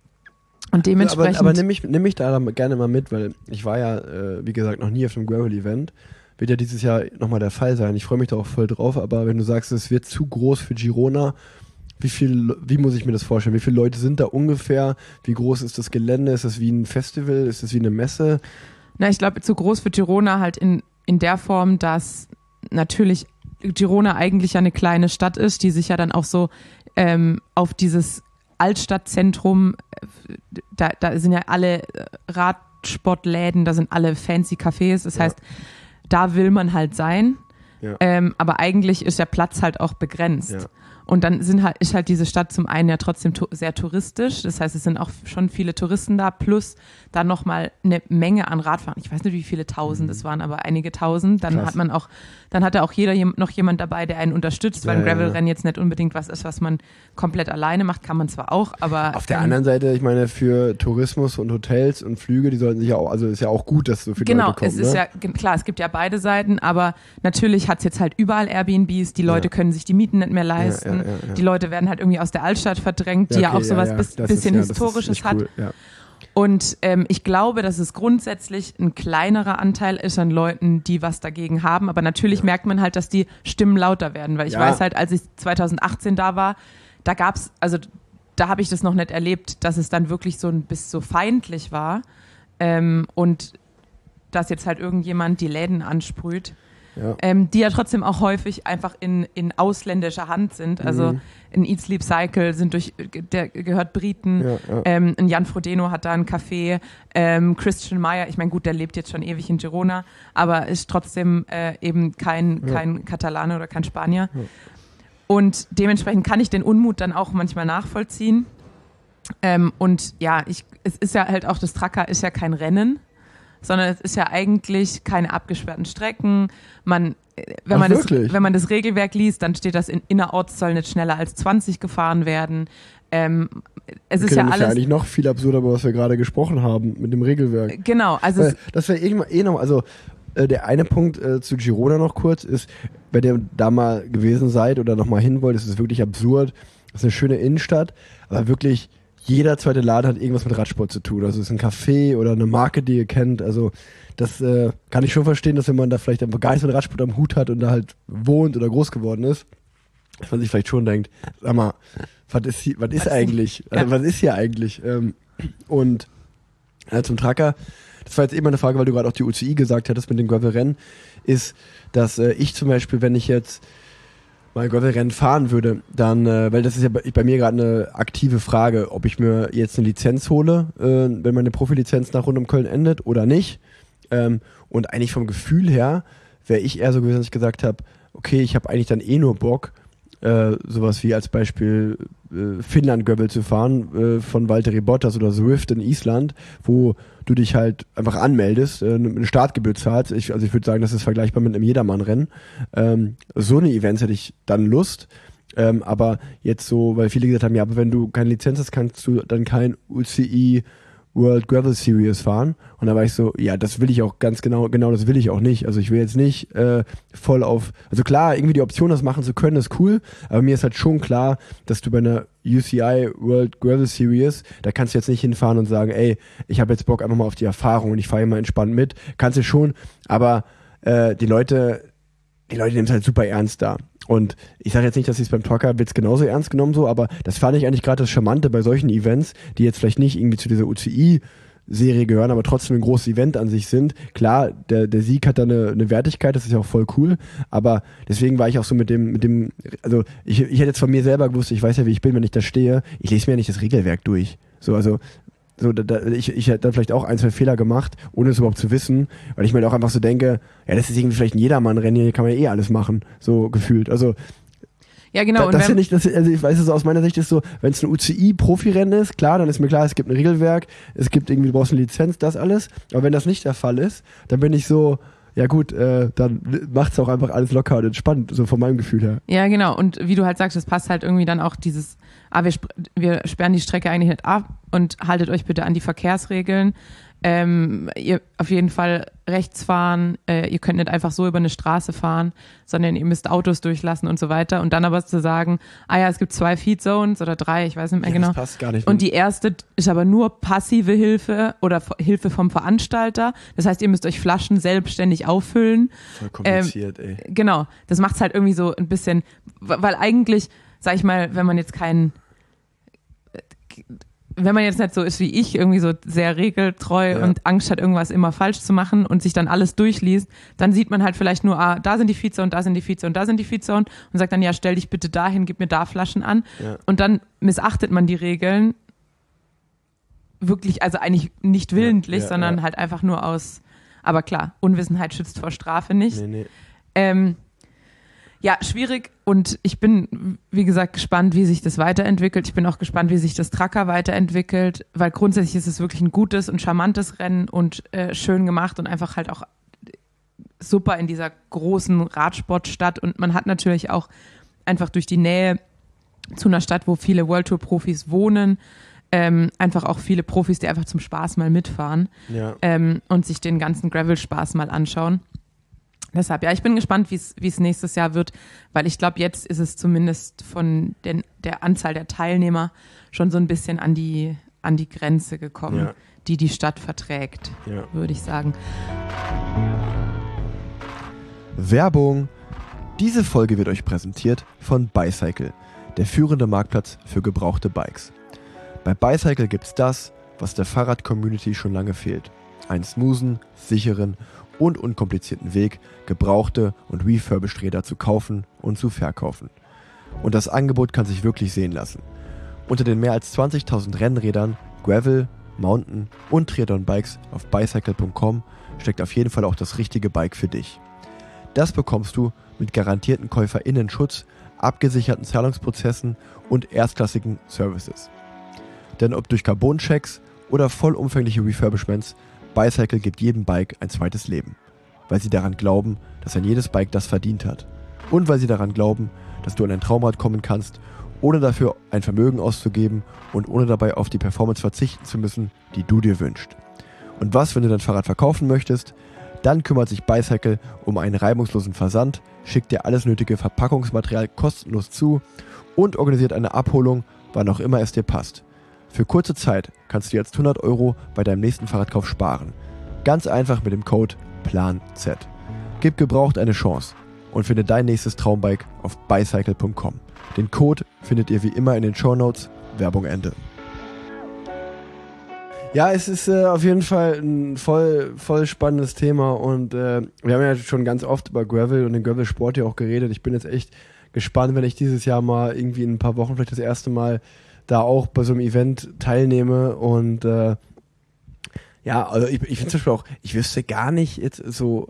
und dementsprechend. Aber, aber nimm mich, nimm mich da gerne mal mit, weil ich war ja, äh, wie gesagt, noch nie auf einem Gravel-Event. Wird ja dieses Jahr nochmal der Fall sein. Ich freue mich da auch voll drauf, aber wenn du sagst, es wird zu groß für Girona, wie viel, wie muss ich mir das vorstellen? Wie viele Leute sind da ungefähr? Wie groß ist das Gelände? Ist das wie ein Festival? Ist das wie eine Messe? Na, ich glaube, zu groß für Girona halt in, in der Form, dass natürlich Girona eigentlich ja eine kleine Stadt ist, die sich ja dann auch so ähm, auf dieses Altstadtzentrum, da, da sind ja alle Radsportläden, da sind alle fancy Cafés, das Ja. heißt, da will man halt sein, Ja. ähm, aber eigentlich ist der Platz halt auch begrenzt. Ja. Und dann sind halt, ist halt diese Stadt zum einen ja trotzdem tu- sehr touristisch, das heißt, es sind auch schon viele Touristen da, plus dann nochmal eine Menge an Radfahrern. Ich weiß nicht, wie viele tausend es waren, aber einige tausend. Dann Krass. hat man auch, dann hat da auch jeder jem- noch jemand dabei, der einen unterstützt, weil Ja, ein ja, Gravelrennen jetzt nicht unbedingt was ist, was man komplett alleine macht, kann man zwar auch, aber Auf der ähm, anderen Seite, ich meine, für Tourismus und Hotels und Flüge, die sollten sich ja auch, also ist ja auch gut, dass so viele Genau, Leute kommen. es ist ne? ja, ge- klar, es gibt ja beide Seiten, aber natürlich hat es jetzt halt überall Airbnbs, die Leute Ja. können sich die Mieten nicht mehr leisten, ja, ja, ja. die Leute werden halt irgendwie aus der Altstadt verdrängt, die ja, okay, auch sowas bis, das bisschen ist, ja, das ist Historisches nicht hat. cool, ja. Und ähm, ich glaube, dass es grundsätzlich ein kleinerer Anteil ist an Leuten, die was dagegen haben, aber natürlich merkt man halt, dass die Stimmen lauter werden, weil ich Ja. weiß halt, als ich zwanzig achtzehn da war, da gab's, also da habe ich das noch nicht erlebt, dass es dann wirklich so ein bisschen so feindlich war ähm, und dass jetzt halt irgendjemand die Läden ansprüht, Ja. ähm, die ja trotzdem auch häufig einfach in, in ausländischer Hand sind. Also Mhm. ein Eat Sleep Cycle sind durch, der gehört Briten, Ja, ja. ähm, ein Jan Frodeno hat da ein Café, ähm, Christian Meyer, ich meine gut, der lebt jetzt schon ewig in Girona, aber ist trotzdem äh, eben kein, Ja. kein Katalaner oder kein Spanier. Und dementsprechend kann ich den Unmut dann auch manchmal nachvollziehen. Ähm, und ja, ich, es ist ja halt auch, das Tracker ist ja kein Rennen, sondern es ist ja eigentlich keine abgesperrten Strecken. Man, äh, wenn, Ach, man das, wirklich? wenn man das Regelwerk liest, dann steht das in innerorts soll nicht schneller als zwanzig gefahren werden. Ähm, es ist Okay, ja dann ist ja alles. eigentlich noch viel absurder, über was wir gerade gesprochen haben mit dem Regelwerk. Genau, also es, Weil, das wäre irgendwann eh noch, also äh, der eine Punkt äh, zu Girona noch kurz ist, wenn ihr da mal gewesen seid oder noch mal hin wollt, ist es wirklich absurd. Das ist eine schöne Innenstadt, aber wirklich jeder zweite Laden hat irgendwas mit Radsport zu tun. Also es ist ein Café oder eine Marke, die ihr kennt. Also das äh, kann ich schon verstehen, dass wenn man da vielleicht einfach gar nichts mit Radsport am Hut hat und da halt wohnt oder groß geworden ist, dass man sich vielleicht schon denkt, sag mal, was ist, hier, was ist eigentlich? Also, was ist hier eigentlich? Ähm, und äh, zum Tracker, das war jetzt eben eine Frage, weil du gerade auch die U C I gesagt hattest mit dem Gravelrennen, ist, dass äh, ich zum Beispiel, wenn ich jetzt mal Gravelrennen fahren würde, dann, äh, weil das ist ja bei, bei mir gerade eine aktive Frage, ob ich mir jetzt eine Lizenz hole, äh, wenn meine Profilizenz nach rund um Köln endet oder nicht. Ähm, und eigentlich vom Gefühl her wäre ich eher so gewesen, dass ich gesagt habe, okay, ich habe eigentlich dann eh nur Bock, äh, sowas wie als Beispiel äh, Finnland-Gravel zu fahren äh, von Valtteri Bottas oder Zwift in Island, wo du dich halt einfach anmeldest, äh, eine Startgebühr zahlst. Ich, also ich würde sagen, das ist vergleichbar mit einem Jedermann-Rennen. Ähm, so eine Events hätte ich dann Lust. Ähm, aber jetzt so, weil viele gesagt haben, ja, aber wenn du keine Lizenz hast, kannst du dann kein U C I World Gravel Series fahren. Und da war ich so, ja, das will ich auch ganz genau, genau das will ich auch nicht. Also ich will jetzt nicht äh, voll auf, also klar, irgendwie die Option, das machen zu können, ist cool, aber mir ist halt schon klar, dass du bei einer U C I World Gravel Series, da kannst du jetzt nicht hinfahren und sagen, ey, ich habe jetzt Bock einfach mal auf die Erfahrung und ich fahre immer entspannt mit. Kannst du schon, aber äh, die Leute, die Leute nehmen es halt super ernst da. Und ich sage jetzt nicht, dass es beim Trucker wird's genauso ernst genommen so, aber das fand ich eigentlich gerade das Charmante bei solchen Events, die jetzt vielleicht nicht irgendwie zu dieser U C I-Serie gehören, aber trotzdem ein großes Event an sich sind. Klar, der, der Sieg hat da eine, eine Wertigkeit, das ist ja auch voll cool, aber deswegen war ich auch so mit dem, mit dem, also ich, ich hätte jetzt von mir selber gewusst, ich weiß ja, wie ich bin, wenn ich da stehe, ich lese mir ja nicht das Regelwerk durch. So, also so, da, da, ich, ich hätte dann vielleicht auch ein, zwei Fehler gemacht, ohne es überhaupt zu wissen, weil ich mir halt auch einfach so denke, ja, das ist irgendwie vielleicht ein Jedermann-Rennen, hier kann man ja eh alles machen, so gefühlt. Also ja genau. da, und das wenn, finde ich, das, also ich weiß es aus meiner Sicht ist so, wenn es ein U C I-Profirennen ist, klar, dann ist mir klar, es gibt ein Regelwerk, es gibt irgendwie, du brauchst eine Lizenz, das alles, aber wenn das nicht der Fall ist, dann bin ich so, ja gut, äh, dann macht's auch einfach alles locker und entspannt, so von meinem Gefühl her. Ja, genau. Und wie du halt sagst, es passt halt irgendwie dann auch dieses, ah, wir, sp- wir sperren die Strecke eigentlich nicht ab und haltet euch bitte an die Verkehrsregeln. Ähm, ihr auf jeden Fall rechts fahren, äh, ihr könnt nicht einfach so über eine Straße fahren, sondern ihr müsst Autos durchlassen und so weiter. Und dann aber zu sagen, ah ja, es gibt zwei Feed Zones oder drei, ich weiß nicht mehr genau. Das passt gar nicht. Und die erste ist aber nur passive Hilfe oder F- Hilfe vom Veranstalter. Das heißt, ihr müsst euch Flaschen selbstständig auffüllen. voll kompliziert, ey. Genau, das macht es halt irgendwie so ein bisschen, weil eigentlich, sag ich mal, wenn man jetzt keinen, wenn man jetzt nicht so ist wie ich, irgendwie so sehr regeltreu Ja. und Angst hat, irgendwas immer falsch zu machen und sich dann alles durchliest, dann sieht man halt vielleicht nur, ah, da sind die Feedzone, da sind die Feedzone, da sind die Feedzone und sagt dann, ja, stell dich bitte dahin, gib mir da Flaschen an. Ja. Und dann missachtet man die Regeln wirklich, also eigentlich nicht willentlich, ja, sondern ja. halt einfach nur aus, aber klar, Unwissenheit schützt vor Strafe nicht. Nee, nee. Ähm, ja, schwierig und ich bin, wie gesagt, gespannt, wie sich das weiterentwickelt. Ich bin auch gespannt, wie sich das Tracker weiterentwickelt, weil grundsätzlich ist es wirklich ein gutes und charmantes Rennen und äh, schön gemacht und einfach halt auch super in dieser großen Radsportstadt und man hat natürlich auch einfach durch die Nähe zu einer Stadt, wo viele World Tour Profis wohnen, ähm, einfach auch viele Profis, die einfach zum Spaß mal mitfahren Ja. ähm, und sich den ganzen Gravel-Spaß mal anschauen. Deshalb, ja, ich bin gespannt, wie es nächstes Jahr wird, weil ich glaube, jetzt ist es zumindest von den, der Anzahl der Teilnehmer schon so ein bisschen an die, an die Grenze gekommen, Ja. die die Stadt verträgt, Ja. würde ich sagen. Werbung. Diese Folge wird euch präsentiert von Bicycle, der führende Marktplatz für gebrauchte Bikes. Bei Bicycle gibt's das, was der Fahrrad-Community schon lange fehlt. Einen smoothen, sicheren und unkomplizierten Weg, gebrauchte und refurbished Räder zu kaufen und zu verkaufen. Und das Angebot kann sich wirklich sehen lassen. Unter den mehr als zwanzigtausend Rennrädern, Gravel, Mountain und Triathlon-Bikes auf bicycle punkt com steckt auf jeden Fall auch das richtige Bike für dich. Das bekommst du mit garantierten KäuferInnen-Schutz, abgesicherten Zahlungsprozessen und erstklassigen Services. Denn ob durch Carbon-Checks oder vollumfängliche Refurbishments, Bicycle gibt jedem Bike ein zweites Leben. Weil sie daran glauben, dass ein jedes Bike das verdient hat. Und weil sie daran glauben, dass du an ein Traumrad kommen kannst, ohne dafür ein Vermögen auszugeben und ohne dabei auf die Performance verzichten zu müssen, die du dir wünschst. Und was, wenn du dein Fahrrad verkaufen möchtest? Dann kümmert sich Bicycle um einen reibungslosen Versand, schickt dir alles nötige Verpackungsmaterial kostenlos zu und organisiert eine Abholung, wann auch immer es dir passt. Für kurze Zeit kannst du jetzt hundert Euro bei deinem nächsten Fahrradkauf sparen. Ganz einfach mit dem Code PLANZ. Gib gebraucht eine Chance und finde dein nächstes Traumbike auf bicycle punkt com. Den Code findet ihr wie immer in den Shownotes. Werbung Ende. Ja, es ist äh, auf jeden Fall ein voll, voll spannendes Thema und äh, wir haben ja schon ganz oft über Gravel und den Gravel-Sport ja auch geredet. Ich bin jetzt echt gespannt, wenn ich dieses Jahr mal irgendwie in ein paar Wochen vielleicht das erste Mal da auch bei so einem Event teilnehme und äh, ja, also ich, ich finde zum Beispiel auch, ich wüsste gar nicht jetzt so,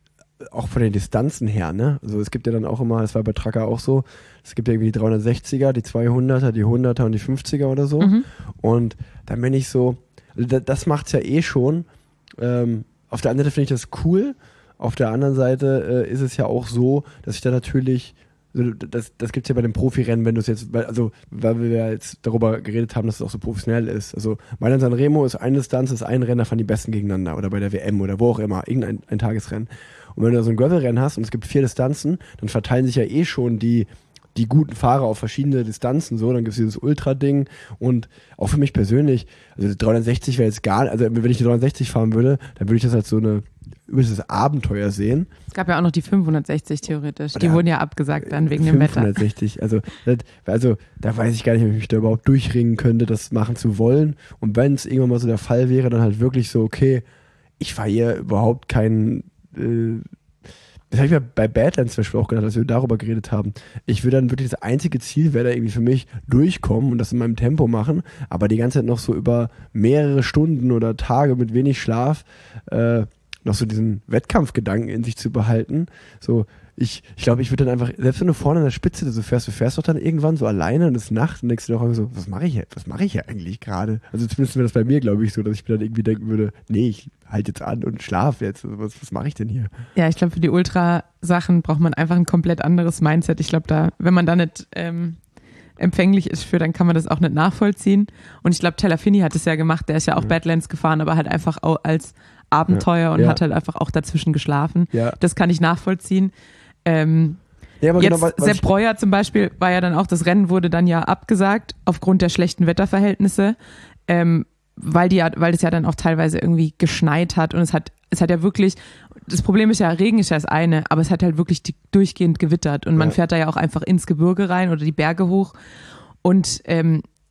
auch von den Distanzen her, ne, also es gibt ja dann auch immer, das war bei Tracker auch so, es gibt ja irgendwie die dreihundertsechziger, die zweihunderter, die hunderter und die fünfziger oder so Mhm. und dann bin ich so, also das macht's ja eh schon, ähm, auf der anderen Seite finde ich das cool, auf der anderen Seite äh, ist es ja auch so, dass ich da natürlich Das, das gibt es ja bei den Profirennen, wenn du es jetzt, also weil wir jetzt darüber geredet haben, dass es auch so professionell ist. Also Mailand San Remo ist eine Distanz, ist ein Rennen, da fahren die Besten gegeneinander oder bei der W M oder wo auch immer, irgendein ein Tagesrennen. Und wenn du da so ein Gravel-Rennen hast und es gibt vier Distanzen, dann verteilen sich ja eh schon die, die guten Fahrer auf verschiedene Distanzen so, dann gibt es dieses Ultra-Ding und auch für mich persönlich, also dreihundertsechzig wäre jetzt gar, also wenn ich die dreihundertsechzig fahren würde, dann würde ich das als so eine übelstes Abenteuer sehen. Es gab ja auch noch die fünfhundertsechzig theoretisch. Die Oder wurden ja abgesagt dann wegen dem Wetter. fünfhundertsechzig, also, das, also da weiß ich gar nicht, ob ich mich da überhaupt durchringen könnte, das machen zu wollen. Und wenn es irgendwann mal so der Fall wäre, dann halt wirklich so, okay, ich fahre hier überhaupt keinen, äh, das habe ich mir bei Badlands zum Beispiel auch gedacht, als wir darüber geredet haben. Ich würde dann wirklich das einzige Ziel wäre da irgendwie für mich durchkommen und das in meinem Tempo machen, aber die ganze Zeit noch so über mehrere Stunden oder Tage mit wenig Schlaf äh, noch so diesen Wettkampfgedanken in sich zu behalten. So, ich, ich glaube, ich würde dann einfach, selbst wenn du vorne an der Spitze so fährst, du fährst doch dann irgendwann so alleine und es ist Nacht und denkst du doch irgendwie so, was mache ich hier, was mache ich hier eigentlich gerade? Also zumindest wäre das bei mir, glaube ich, so, dass ich mir dann irgendwie denken würde, nee, ich halte jetzt an und schlafe jetzt. Also was, was mache ich denn hier? Ja, ich glaube, für die Ultra-Sachen braucht man einfach ein komplett anderes Mindset. Ich glaube, da, wenn man da nicht ähm, empfänglich ist für, dann kann man das auch nicht nachvollziehen. Und ich glaube, Taylor Finney hat es ja gemacht, der ist ja auch Mhm. Badlands gefahren, aber halt einfach auch als Abenteuer Ja. und Ja. hat halt einfach auch dazwischen geschlafen. Ja. Das kann ich nachvollziehen. Ähm, Ja, aber Jetzt genau, weil- weil Sepp ich- Breuer zum Beispiel war ja dann auch, das Rennen wurde dann ja abgesagt aufgrund der schlechten Wetterverhältnisse, ähm, weil die ja, weil es ja dann auch teilweise irgendwie geschneit hat und es hat, es hat ja wirklich, das Problem ist ja, Regen ist ja das eine, aber es hat halt wirklich die, durchgehend gewittert und man Ja. fährt da ja auch einfach ins Gebirge rein oder die Berge hoch und ähm,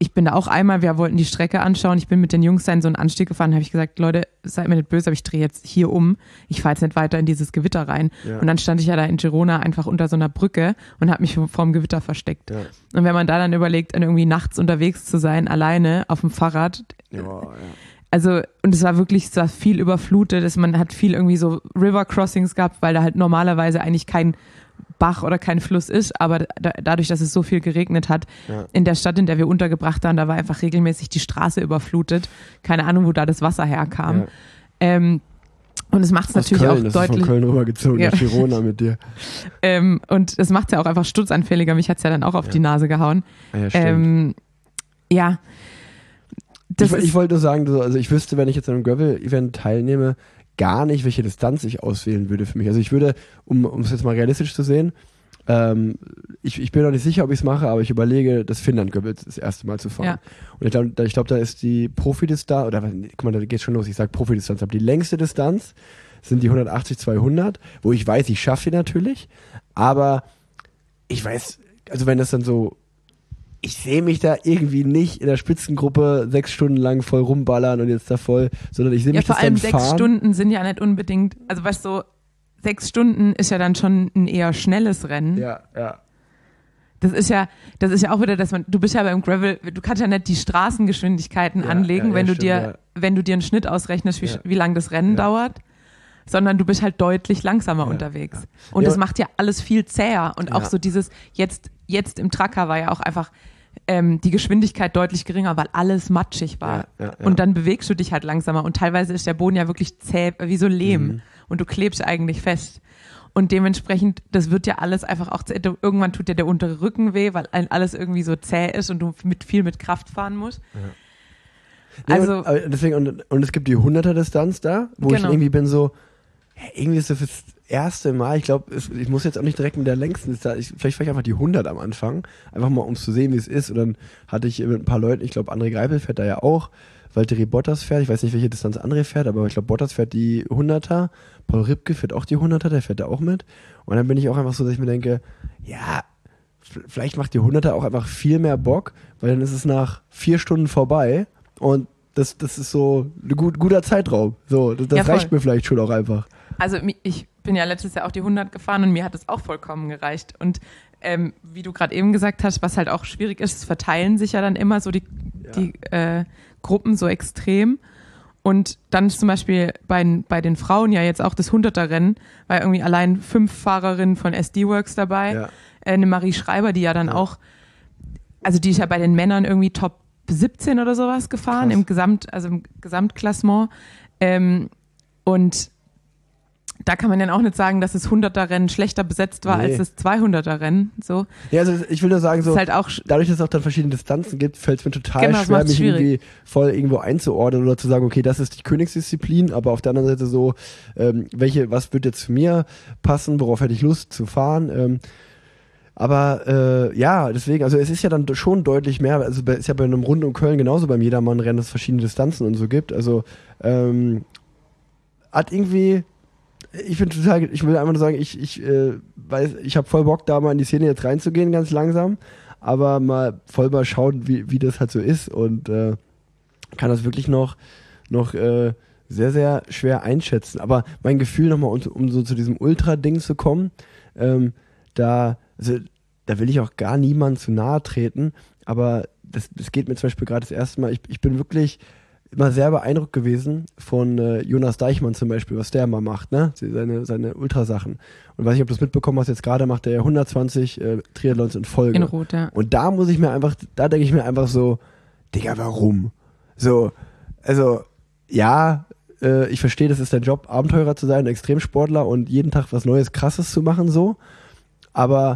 ich bin da auch einmal, wir wollten die Strecke anschauen, ich bin mit den Jungs da in so einen Anstieg gefahren, habe ich gesagt, Leute, seid mir nicht böse, aber ich drehe jetzt hier um, ich fahre jetzt nicht weiter in dieses Gewitter rein. Ja. Und dann stand ich ja da in Girona einfach unter so einer Brücke und habe mich vorm Gewitter versteckt. Ja. Und wenn man da dann überlegt, irgendwie nachts unterwegs zu sein, alleine auf dem Fahrrad, Ja, ja. also, und es war wirklich, es war viel überflutet, es, man hat viel irgendwie so River Crossings gehabt, weil da halt normalerweise eigentlich kein Bach oder kein Fluss ist, aber da, dadurch, dass es so viel geregnet hat, Ja. in der Stadt, in der wir untergebracht waren, da war einfach regelmäßig die Straße überflutet. Keine Ahnung, wo da das Wasser herkam. Ja. Ähm, und es macht es Aus natürlich Köln, auch das deutlich. ist von Köln rübergezogen, Ja. nach Girona mit dir. Ähm, und es macht es ja auch einfach sturzanfälliger. Mich hat es ja dann auch auf Ja. die Nase gehauen. Ah, ja, stimmt. Ähm, ja. Das ich, ist, ich wollte nur sagen, so, also ich wüsste, wenn ich jetzt an einem Gravel-Event teilnehme, gar nicht, welche Distanz ich auswählen würde für mich. Also ich würde, um um es jetzt mal realistisch zu sehen, ähm, ich, ich bin noch nicht sicher, ob ich es mache, aber ich überlege, das Finnland Gravel das erste Mal zu fahren. Ja. Und ich glaube, da, ich glaub, da ist die Profi-Distanz, oder guck mal, da geht's schon los, ich sage Profi-Distanz, aber die längste Distanz sind die hundertachtzig, zweihundert, wo ich weiß, ich schaffe die natürlich, aber ich weiß, also wenn das dann so, ich sehe mich da irgendwie nicht in der Spitzengruppe sechs Stunden lang voll rumballern und jetzt da voll, sondern ich sehe ja, mich vor das allem dann sechs fahren. Stunden sind ja nicht unbedingt, also weißt du, sechs Stunden ist ja dann schon ein eher schnelles Rennen. Ja, ja. Das ist ja, das ist ja auch wieder, dass man, du bist ja beim Gravel, du kannst ja nicht die Straßengeschwindigkeiten Ja, anlegen, ja, ja, wenn du stimmt, dir, ja. wenn du dir einen Schnitt ausrechnest, wie, Ja. wie lang das Rennen Ja. dauert, sondern du bist halt deutlich langsamer Ja, unterwegs. ja. Und Ja, das und- macht ja alles viel zäher und auch Ja. so dieses, jetzt, jetzt im Tracker war ja auch einfach ähm, die Geschwindigkeit deutlich geringer, weil alles matschig war. Ja, ja, ja. Und dann bewegst du dich halt langsamer und teilweise ist der Boden ja wirklich zäh, wie so Lehm Mhm. und du klebst eigentlich fest. Und dementsprechend, das wird ja alles einfach auch, zäh. Irgendwann tut dir der untere Rücken weh, weil ein- alles irgendwie so zäh ist und du mit viel mit Kraft fahren musst. Nee, Also, und, aber deswegen, und, und es gibt die hunderter-Distanz da, wo ich Genau. irgendwie bin so, ja, irgendwie ist das das erste Mal, ich glaube, ich muss jetzt auch nicht direkt mit der längsten Distanz, ich, vielleicht fahre ich einfach die hundert am Anfang, einfach mal um zu sehen, wie es ist. Und dann hatte ich mit ein paar Leuten, ich glaube, André Greipel fährt da ja auch, Valtteri Bottas fährt, ich weiß nicht, welche Distanz André fährt, aber ich glaube, Bottas fährt die hunderter, Paul Ripke fährt auch die hunderter, der fährt da auch mit. Und dann bin ich auch einfach so, dass ich mir denke, ja, f- vielleicht macht die hunderter auch einfach viel mehr Bock, weil dann ist es nach vier Stunden vorbei und das, das ist so ein gut, guter Zeitraum. So, das, das Ja, voll. reicht mir vielleicht schon auch einfach. Also mi- ich bin ja letztes Jahr auch die hundert gefahren und mir hat es auch vollkommen gereicht. Und ähm, wie du gerade eben gesagt hast, was halt auch schwierig ist, es verteilen sich ja dann immer so die, Ja. die äh, Gruppen so extrem. Und dann ist zum Beispiel bei, bei den Frauen ja jetzt auch das hunderter-Rennen, weil irgendwie allein fünf Fahrerinnen von S D-Works dabei, Ja. äh, eine Marie Schreiber, die ja dann Ja. auch, also die ist ja bei den Männern irgendwie Top siebzehn oder sowas gefahren, Krass. im Gesamt, also im Gesamtklassement. Ähm, und da kann man dann auch nicht sagen, dass das hunderter-Rennen schlechter besetzt war Nee. als das zweihunderter-Rennen. So. Ja, also ich will nur sagen, Das so, ist halt auch, sch- dadurch, dass es auch dann verschiedene Distanzen gibt, fällt es mir total Genau, das schwer, macht's mich schwierig. irgendwie voll irgendwo einzuordnen oder zu sagen, okay, das ist die Königsdisziplin, aber auf der anderen Seite so, ähm, welche, was wird jetzt zu mir passen, worauf hätte ich Lust zu fahren, ähm, aber äh, ja, deswegen, also es ist ja dann schon deutlich mehr, also bei- ist ja bei einem Rund um Köln genauso beim Jedermann-Rennen, dass es verschiedene Distanzen und so gibt, also ähm, hat irgendwie, ich bin total, ich will einfach nur sagen, ich, ich äh, weiß, ich habe voll Bock, da mal in die Szene jetzt reinzugehen, ganz langsam, aber mal voll mal schauen, wie, wie das halt so ist und äh, kann das wirklich noch, noch äh, sehr, sehr schwer einschätzen. Aber mein Gefühl nochmal, um, um so zu diesem Ultra-Ding zu kommen, ähm, da, also, da will ich auch gar niemandem zu nahe treten, aber das, das geht mir zum Beispiel gerade das erste Mal, ich, ich bin wirklich immer sehr beeindruckt gewesen von äh, Jonas Deichmann zum Beispiel, was der immer macht, ne? Seine, seine Ultrasachen. Und weiß nicht, ob du es mitbekommen hast, jetzt gerade macht er ja hundertzwanzig äh, Triathlons in Folge. in Rot, ja. Und da muss ich mir einfach, da denke ich mir einfach so, Digga, warum? So, also, ja, äh, ich verstehe, das ist dein Job, Abenteurer zu sein, Extremsportler und jeden Tag was Neues, Krasses zu machen, so. Aber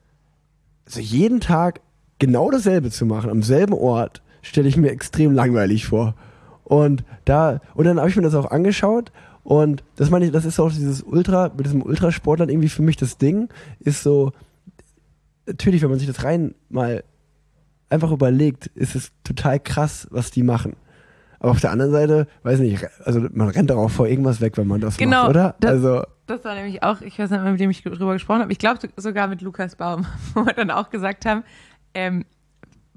so jeden Tag genau dasselbe zu machen, am selben Ort, stelle ich mir extrem langweilig vor. Und da, und dann habe ich mir das auch angeschaut und das meine ich, das ist auch dieses Ultra, mit diesem Ultrasportlern irgendwie für mich das Ding, ist so, natürlich, wenn man sich das rein mal einfach überlegt, ist es total krass, was die machen. Aber auf der anderen Seite, weiß nicht, also man rennt doch auch vor irgendwas weg, wenn man das Genau, macht, oder? das- also, Das war nämlich auch, ich weiß nicht mehr, mit dem ich drüber gesprochen habe, ich glaube sogar mit Lukas Baum, wo wir dann auch gesagt haben, ähm,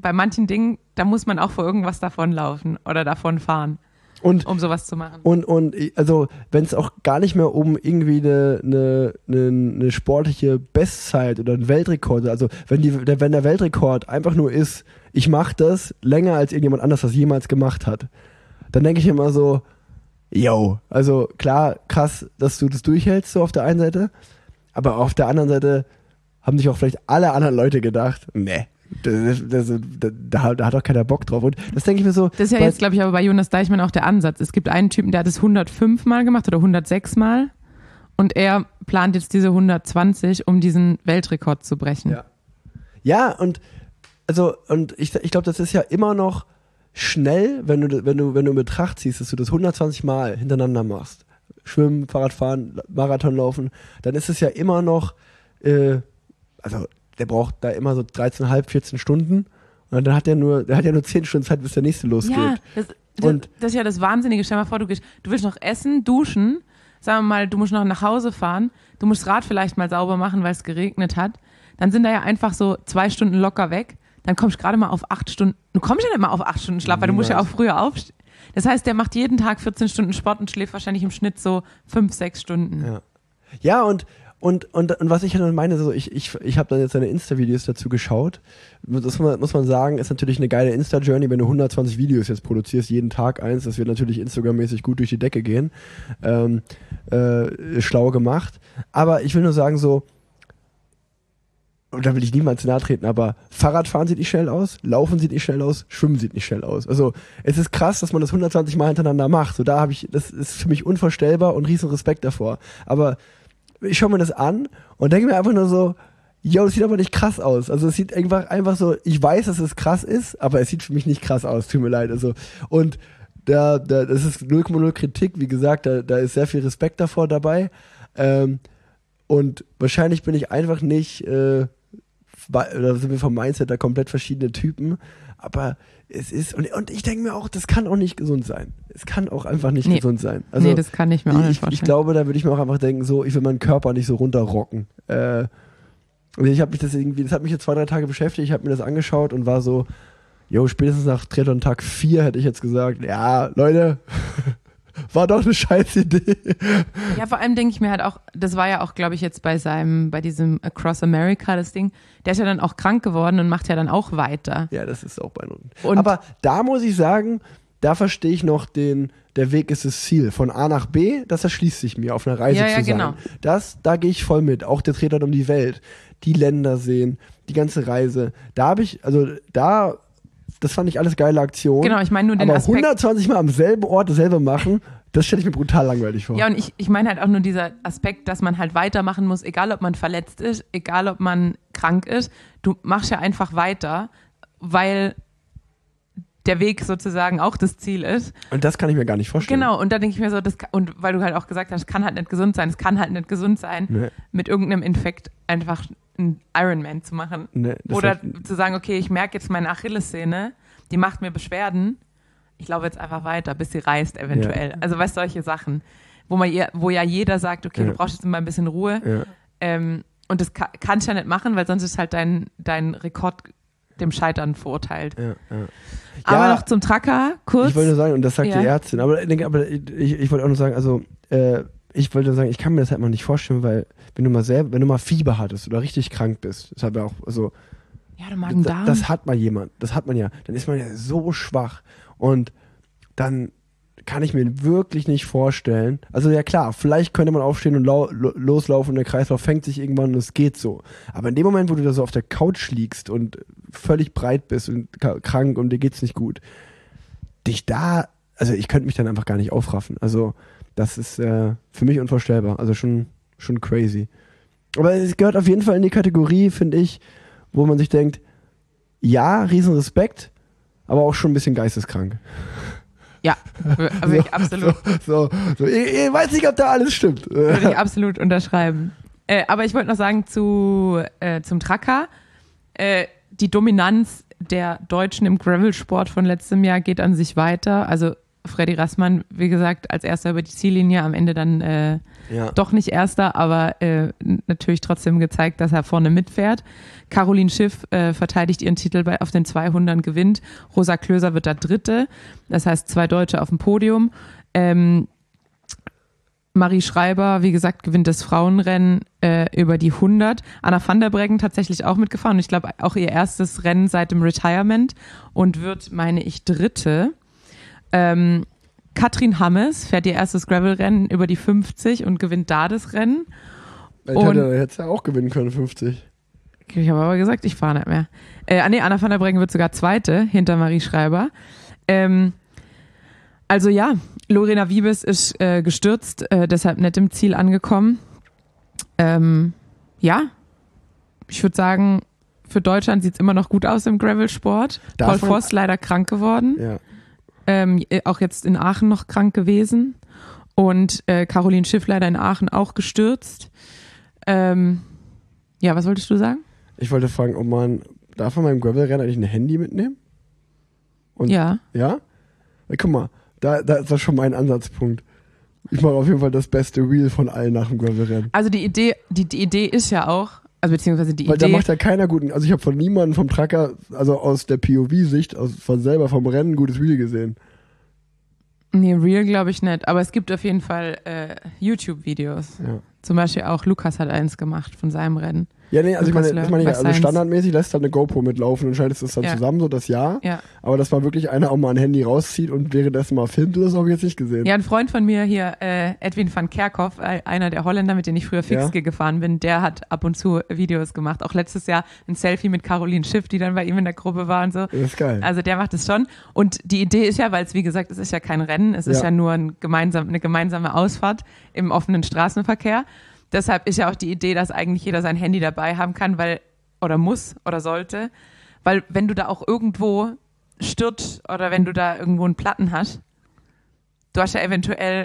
bei manchen Dingen, da muss man auch vor irgendwas davonlaufen oder davonfahren, Und, um sowas zu machen. und, und also, wenn es auch gar nicht mehr um irgendwie eine, eine, eine, eine sportliche Bestzeit oder einen Weltrekord, also wenn, die, der, wenn der Weltrekord einfach nur ist, ich mache das länger als irgendjemand anders das jemals gemacht hat, dann denke ich immer so, yo, also klar, krass, dass du das durchhältst, so auf der einen Seite, aber auf der anderen Seite haben sich auch vielleicht alle anderen Leute gedacht, nee, das, das, das, da, da hat doch keiner Bock drauf. Und das denke ich mir so. Das ist ja bei- jetzt, glaube ich, aber bei Jonas Deichmann auch der Ansatz. Es gibt einen Typen, der hat es hundertfünf Mal gemacht oder hundertsechs Mal und er plant jetzt diese hundertzwanzig, um diesen Weltrekord zu brechen. Ja. Ja, und also, und ich, ich glaube, das ist ja immer noch schnell, wenn du, wenn du, wenn du in Betracht ziehst, dass du das hundertzwanzig Mal hintereinander machst. Schwimmen, Fahrradfahren, Marathon laufen, dann ist es ja immer noch, äh, also der braucht da immer so dreizehn Komma fünf, vierzehn Stunden und dann hat er nur, der hat ja nur zehn Stunden Zeit, bis der nächste losgeht. Ja, das, das, Und- das ist ja das Wahnsinnige. Stell dir mal vor, du, gehst, du willst noch essen, duschen, sagen wir mal, du musst noch nach Hause fahren, du musst das Rad vielleicht mal sauber machen, weil es geregnet hat, dann sind da ja einfach so zwei Stunden locker weg, dann kommst du gerade mal auf acht Stunden, du kommst ja nicht mal auf acht Stunden Schlaf, weil du musst ja auch Niemals. früher aufstehen. Das heißt, der macht jeden Tag vierzehn Stunden Sport und schläft wahrscheinlich im Schnitt so fünf, sechs Stunden. Ja, ja und, und, und, und was ich dann meine, so ich, ich, ich habe dann jetzt seine Insta-Videos dazu geschaut. Das muss man, muss man sagen, ist natürlich eine geile Insta-Journey, wenn du hundertzwanzig Videos jetzt produzierst, jeden Tag eins, das wird natürlich Instagram-mäßig gut durch die Decke gehen. Ähm, äh, schlau gemacht. Aber ich will nur sagen, so, und da will ich niemals nahe treten, aber Fahrradfahren sieht nicht schnell aus, Laufen sieht nicht schnell aus, Schwimmen sieht nicht schnell aus. Also es ist krass, dass man das hundertzwanzig Mal hintereinander macht. So, da habe ich, das ist für mich unvorstellbar und riesen Respekt davor. Aber ich schaue mir das an und denke mir einfach nur so, yo, das sieht aber nicht krass aus. Also es sieht einfach, einfach so, ich weiß, dass es krass ist, aber es sieht für mich nicht krass aus, tut mir leid. Also, und da, da, das ist null Komma null Kritik, wie gesagt, da, da ist sehr viel Respekt davor dabei. Ähm, und wahrscheinlich bin ich einfach nicht, äh, oder sind wir vom Mindset da komplett verschiedene Typen, aber es ist, und, und ich denke mir auch, das kann auch nicht gesund sein. Es kann auch einfach nicht Nee. gesund sein. Also, Nee, das kann ich mir auch nicht ich, vorstellen. ich glaube, da würde ich mir auch einfach denken, so, ich will meinen Körper nicht so runterrocken. Äh, also ich habe mich das irgendwie, das hat mich jetzt zwei, drei Tage beschäftigt, ich habe mir das angeschaut und war so, jo, spätestens nach Triathlon Tag vier hätte ich jetzt gesagt, ja, Leute, war doch eine scheiß Idee. Ja, vor allem denke ich mir halt auch, das war ja auch, glaube ich, jetzt bei seinem, bei diesem Across America, das Ding, der ist ja dann auch krank geworden und macht ja dann auch weiter. Ja, das ist auch beeindruckend. Und- Aber da muss ich sagen, da verstehe ich noch den, der Weg ist das Ziel. Von A nach B, das erschließt sich mir, auf einer Reise Ja, ja, zu sein. genau. Das, da gehe ich voll mit. Auch der Triathlon um die Welt. Die Länder sehen, die ganze Reise. Da habe ich, also da, das fand ich alles geile Aktionen. Genau, ich meine nur den Aber Aspekt. hundertzwanzig Mal am selben Ort dasselbe machen, das stelle ich mir brutal langweilig vor. Ja, und ich, ich meine halt auch nur dieser Aspekt, dass man halt weitermachen muss, egal ob man verletzt ist, egal ob man krank ist. Du machst ja einfach weiter, weil der Weg sozusagen auch das Ziel ist. Und das kann ich mir gar nicht vorstellen. Genau, und da denke ich mir so, das, kann- und weil du halt auch gesagt hast, kann halt nicht gesund sein, es kann halt nicht gesund sein, Nee. mit irgendeinem Infekt einfach einen Ironman zu machen. Nee, das Oder hat- zu sagen, okay, ich merke jetzt meine Achillessehne, die macht mir Beschwerden, ich laufe jetzt einfach weiter, bis sie reißt eventuell. Ja. Also weißt du, solche Sachen, wo, man, ja- wo ja jeder sagt, okay, Ja. du brauchst jetzt mal ein bisschen Ruhe. Ja. Ähm, und das ka kannst du ja nicht machen, weil sonst ist halt dein, dein Rekord dem Scheitern verurteilt. Ja, ja. Aber Ja, noch zum Tracker, kurz. Ich wollte nur sagen, und das sagt Ja. die Ärztin, aber, ich denke, aber ich, ich wollte auch nur sagen, also äh, ich wollte nur sagen, ich kann mir das halt mal nicht vorstellen, weil wenn du mal selber, wenn du mal Fieber hattest oder richtig krank bist, das hat ja auch, also ja, der Magen-Darm. das hat mal jemand, das hat man ja, dann ist man ja so schwach und dann kann ich mir wirklich nicht vorstellen, also ja klar, vielleicht könnte man aufstehen und lau lo loslaufen und der Kreislauf fängt sich irgendwann und es geht so, aber in dem Moment, wo du da so auf der Couch liegst und völlig breit bist und krank und dir geht's nicht gut, dich da, also ich könnte mich dann einfach gar nicht aufraffen, also das ist äh, für mich unvorstellbar, also schon, schon crazy. Aber es gehört auf jeden Fall in die Kategorie, finde ich, wo man sich denkt, ja, riesen Respekt, aber auch schon ein bisschen geisteskrank. Ja, würde ich absolut, So, so ich, ich weiß nicht, ob da alles stimmt. würde ich absolut unterschreiben. Äh, aber ich wollte noch sagen zu, äh, zum Tracker, äh, die Dominanz der Deutschen im Gravelsport von letztem Jahr geht an sich weiter. Also Freddy Rassmann, wie gesagt, als erster über die Ziellinie, am Ende dann äh, Ja. doch nicht erster, aber äh, natürlich trotzdem gezeigt, dass er vorne mitfährt. Caroline Schiff äh, verteidigt ihren Titel bei, auf den zweihundert, gewinnt. Rosa Klöser wird da Dritte, das heißt zwei Deutsche auf dem Podium. Ähm, Marie Schreiber, wie gesagt, gewinnt das Frauenrennen äh, über die hundert. Anna van der Breggen tatsächlich auch mitgefahren. Ich glaube, auch ihr erstes Rennen seit dem Retirement und wird, meine ich, Dritte. Ähm, Katrin Hammes fährt ihr erstes Gravel-Rennen über die fünfzig und gewinnt da das Rennen. Ich hätte jetzt ja auch gewinnen können, fünfzig. Ich habe aber gesagt, ich fahre nicht mehr. Äh, nee, Anna van der Breggen wird sogar Zweite hinter Marie Schreiber. Ähm, also ja, Lorena Wiebes ist äh, gestürzt, äh, deshalb nicht im Ziel angekommen. Ähm, ja, ich würde sagen, für Deutschland sieht es immer noch gut aus im Gravelsport. Darf Paul man- Voss leider krank geworden. Ja. Ähm, auch jetzt in Aachen noch krank gewesen. Und äh, Caroline Schiff leider in Aachen auch gestürzt. Ähm, ja, was wolltest du sagen? Ich wollte fragen, ob man, darf man beim Gravel-Rennen eigentlich ein Handy mitnehmen? Und, Ja. Ja? Na, guck mal, da, da ist das schon mein Ansatzpunkt. Ich mache auf jeden Fall das beste Reel von allen nach dem Gravel-Rennen. Also die Idee, die, die Idee ist ja auch, also beziehungsweise die Weil da Idee. macht ja keiner guten, also ich habe von niemandem vom Tracker, also aus der P O V-Sicht, aus, von selber vom Rennen, ein gutes Reel gesehen. Nee, Real glaube ich nicht, aber es gibt auf jeden Fall äh, YouTube-Videos. Ja. Zum Beispiel auch Lukas hat eins gemacht von seinem Rennen. Ja, nee, also ich Lukas meine, das Löhr meine ich, bei also Science. standardmäßig lässt halt eine GoPro mitlaufen und schaltest das dann Ja. zusammen, so das ja. Ja. Aber dass mal wirklich einer auch mal ein Handy rauszieht und währenddessen mal filmt, das habe ich jetzt nicht gesehen. Ja, ein Freund von mir hier, äh, Edwin van Kerkhoff, äh, einer der Holländer, mit denen ich früher Fixge Ja. gefahren bin, der hat ab und zu Videos gemacht. Auch letztes Jahr ein Selfie mit Caroline Schiff, die dann bei ihm in der Gruppe war und so. Das ist geil. Also der macht es schon. Und die Idee ist ja, weil es wie gesagt, es ist ja kein Rennen, es ist Ja. ja nur ein gemeinsam, eine gemeinsame Ausfahrt im offenen Straßenverkehr. Deshalb ist ja auch die Idee, dass eigentlich jeder sein Handy dabei haben kann, weil oder muss oder sollte, weil wenn du da auch irgendwo stürzt oder wenn du da irgendwo einen Platten hast, du hast ja eventuell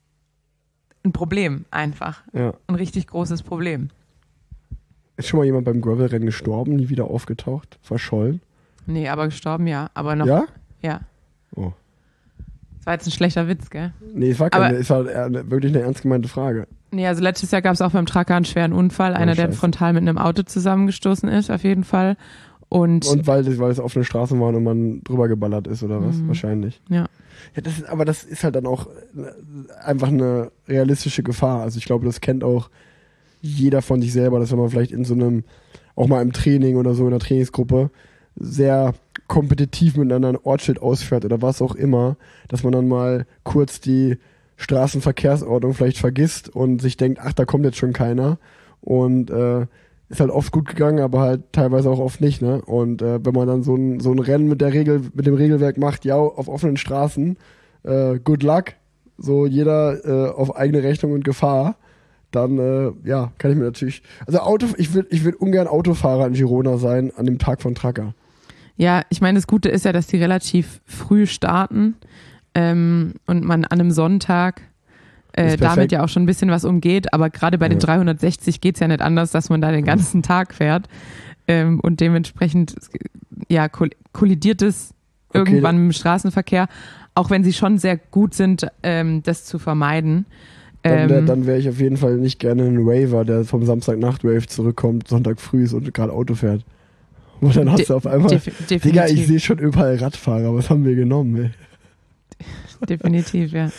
ein Problem einfach, Ja. ein richtig großes Problem. Ist schon mal jemand beim Gravel-Rennen gestorben, nie wieder aufgetaucht, verschollen? Nee, aber gestorben ja, aber noch, Ja? ja. Oh. Das war jetzt ein schlechter Witz, gell? Nee, es war, keine, Aber- es war eher eine- wirklich eine ernst gemeinte Frage. Nee, also letztes Jahr gab es auch beim Tracker einen schweren Unfall. Einer, der Scheiße. frontal mit einem Auto zusammengestoßen ist, auf jeden Fall. Und, Und weil, das- weil es offene Straßen waren und man drüber geballert ist oder was? Mhm. Wahrscheinlich. ja. Ja, das ist, aber das ist halt dann auch äh, einfach eine realistische Gefahr. Also ich glaube, das kennt auch jeder von sich selber, dass wenn man vielleicht in so einem, auch mal im Training oder so in einer Trainingsgruppe sehr kompetitiv miteinander ein Ortsschild ausfährt oder was auch immer, dass man dann mal kurz die Straßenverkehrsordnung vielleicht vergisst und sich denkt, ach, da kommt jetzt schon keiner. Und äh, ist halt oft gut gegangen, aber halt teilweise auch oft nicht, ne? Und äh, wenn man dann so ein, so ein Rennen mit der Regel, mit dem Regelwerk macht, ja, auf offenen Straßen, äh, good luck, so jeder äh, auf eigene Rechnung und Gefahr, dann, äh, ja, kann ich mir natürlich, also Auto, ich will, ich will ungern Autofahrer in Girona sein an dem Tag von Tracker. Ja, ich meine, das Gute ist ja, dass die relativ früh starten ähm, und man an einem Sonntag äh, Ist perfekt. damit ja auch schon ein bisschen was umgeht. Aber gerade bei den Ja. dreihundertsechzig geht es ja nicht anders, dass man da den ganzen Tag fährt. Ähm, und dementsprechend ja, koll- kollidiert es Okay, irgendwann im Straßenverkehr, auch wenn sie schon sehr gut sind, ähm, das zu vermeiden. Dann, Ähm, dann wäre ich auf jeden Fall nicht gerne ein Waver, der vom Samstagnacht-Wave zurückkommt, Sonntag früh ist und gerade Auto fährt. Und dann hast De- du auf einmal, defi- definitiv, Digga, ich sehe schon überall Radfahrer, was haben wir genommen, ey? definitiv, ja.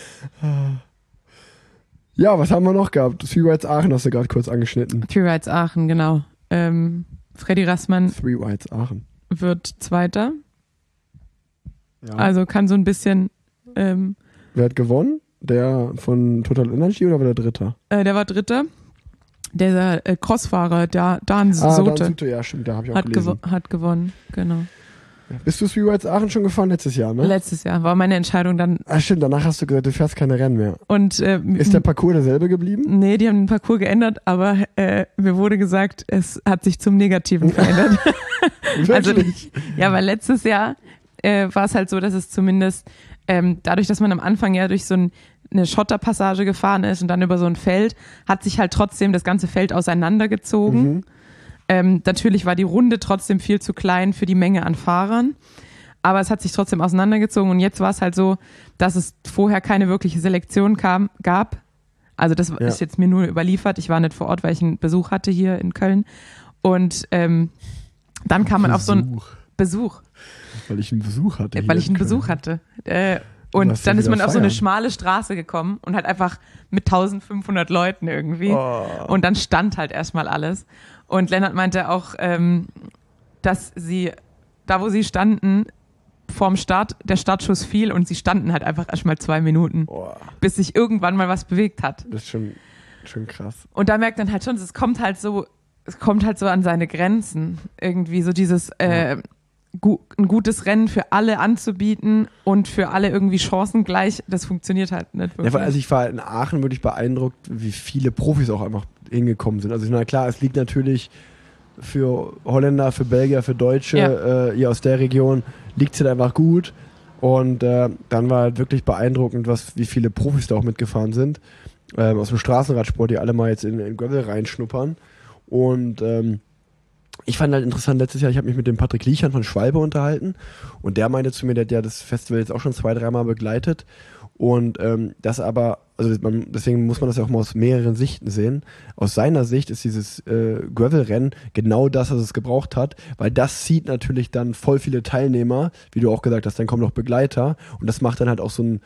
Ja, was haben wir noch gehabt? Three Whites Aachen hast du gerade kurz angeschnitten. Three Rides Aachen, genau. Ähm, Freddy Rassmann Three Whites Aachen. wird Zweiter. Ja. Also kann so ein bisschen, ähm, Wer hat gewonnen? Der von Total Energy oder war der Dritter? äh, der war Dritter. Der äh, Crossfahrer, der Dan Ah, Sote, Dan Sote, ja, stimmt, da habe ich auch hat, gelesen. gewo hat gewonnen. Genau. Bist du Three Whites Aachen schon gefahren letztes Jahr, ne? Letztes Jahr war meine Entscheidung dann. Ah, stimmt, danach hast du gesagt, du fährst keine Rennen mehr. Und äh, Ist der Parcours derselbe geblieben? nee, die haben den Parcours geändert, aber äh, mir wurde gesagt, es hat sich zum Negativen verändert. Also, Wirklich? ja, weil letztes Jahr äh, war es halt so, dass es zumindest ähm, dadurch, dass man am Anfang ja durch so ein, eine Schotterpassage gefahren ist und dann über so ein Feld, hat sich halt trotzdem das ganze Feld auseinandergezogen. Mhm. Ähm, natürlich war die Runde trotzdem viel zu klein für die Menge an Fahrern. Aber es hat sich trotzdem auseinandergezogen und jetzt war es halt so, dass es vorher keine wirkliche Selektion kam, gab. Also das ja. ist jetzt mir nur überliefert. Ich war nicht vor Ort, weil ich einen Besuch hatte hier in Köln. Und ähm, dann kam man Besuch. auf so einen Besuch. Weil ich einen Besuch hatte. Weil ich einen Köln. Besuch hatte. Äh, und dann ist man auf feiern. so eine schmale Straße gekommen und halt einfach mit eintausendfünfhundert Leuten irgendwie. Oh. Und dann stand halt erstmal alles. Und Lennart meinte auch, ähm, dass sie, da wo sie standen, vorm Start, der Startschuss fiel und sie standen halt einfach erstmal zwei Minuten, Oh. bis sich irgendwann mal was bewegt hat. Das ist schon, schon krass. Und da merkt man halt schon, es kommt halt so, es kommt halt so an seine Grenzen. Irgendwie so dieses, äh, gu- ein gutes Rennen für alle anzubieten und für alle irgendwie chancengleich, das funktioniert halt nicht wirklich. Ja, also ich war in Aachen wirklich beeindruckt, wie viele Profis auch einfach hingekommen sind. Also na klar, es liegt natürlich für Holländer, für Belgier, für Deutsche Ja. äh, hier aus der Region, liegt es halt einfach gut. Und äh, dann war halt wirklich beeindruckend, was, wie viele Profis da auch mitgefahren sind. Ähm, aus dem Straßenradsport, die alle mal jetzt in, in Gravel reinschnuppern. Und ähm, ich fand halt interessant, letztes Jahr, ich habe mich mit dem Patrick Liechern von Schwalbe unterhalten und der meinte zu mir, der hat ja das Festival jetzt auch schon zwei, dreimal begleitet und ähm, das aber, also man, deswegen muss man das ja auch mal aus mehreren Sichten sehen. Aus seiner Sicht ist dieses äh, Gravel-Rennen genau das, was es gebraucht hat, weil das zieht natürlich dann voll viele Teilnehmer, wie du auch gesagt hast, dann kommen noch Begleiter und das macht dann halt auch so ein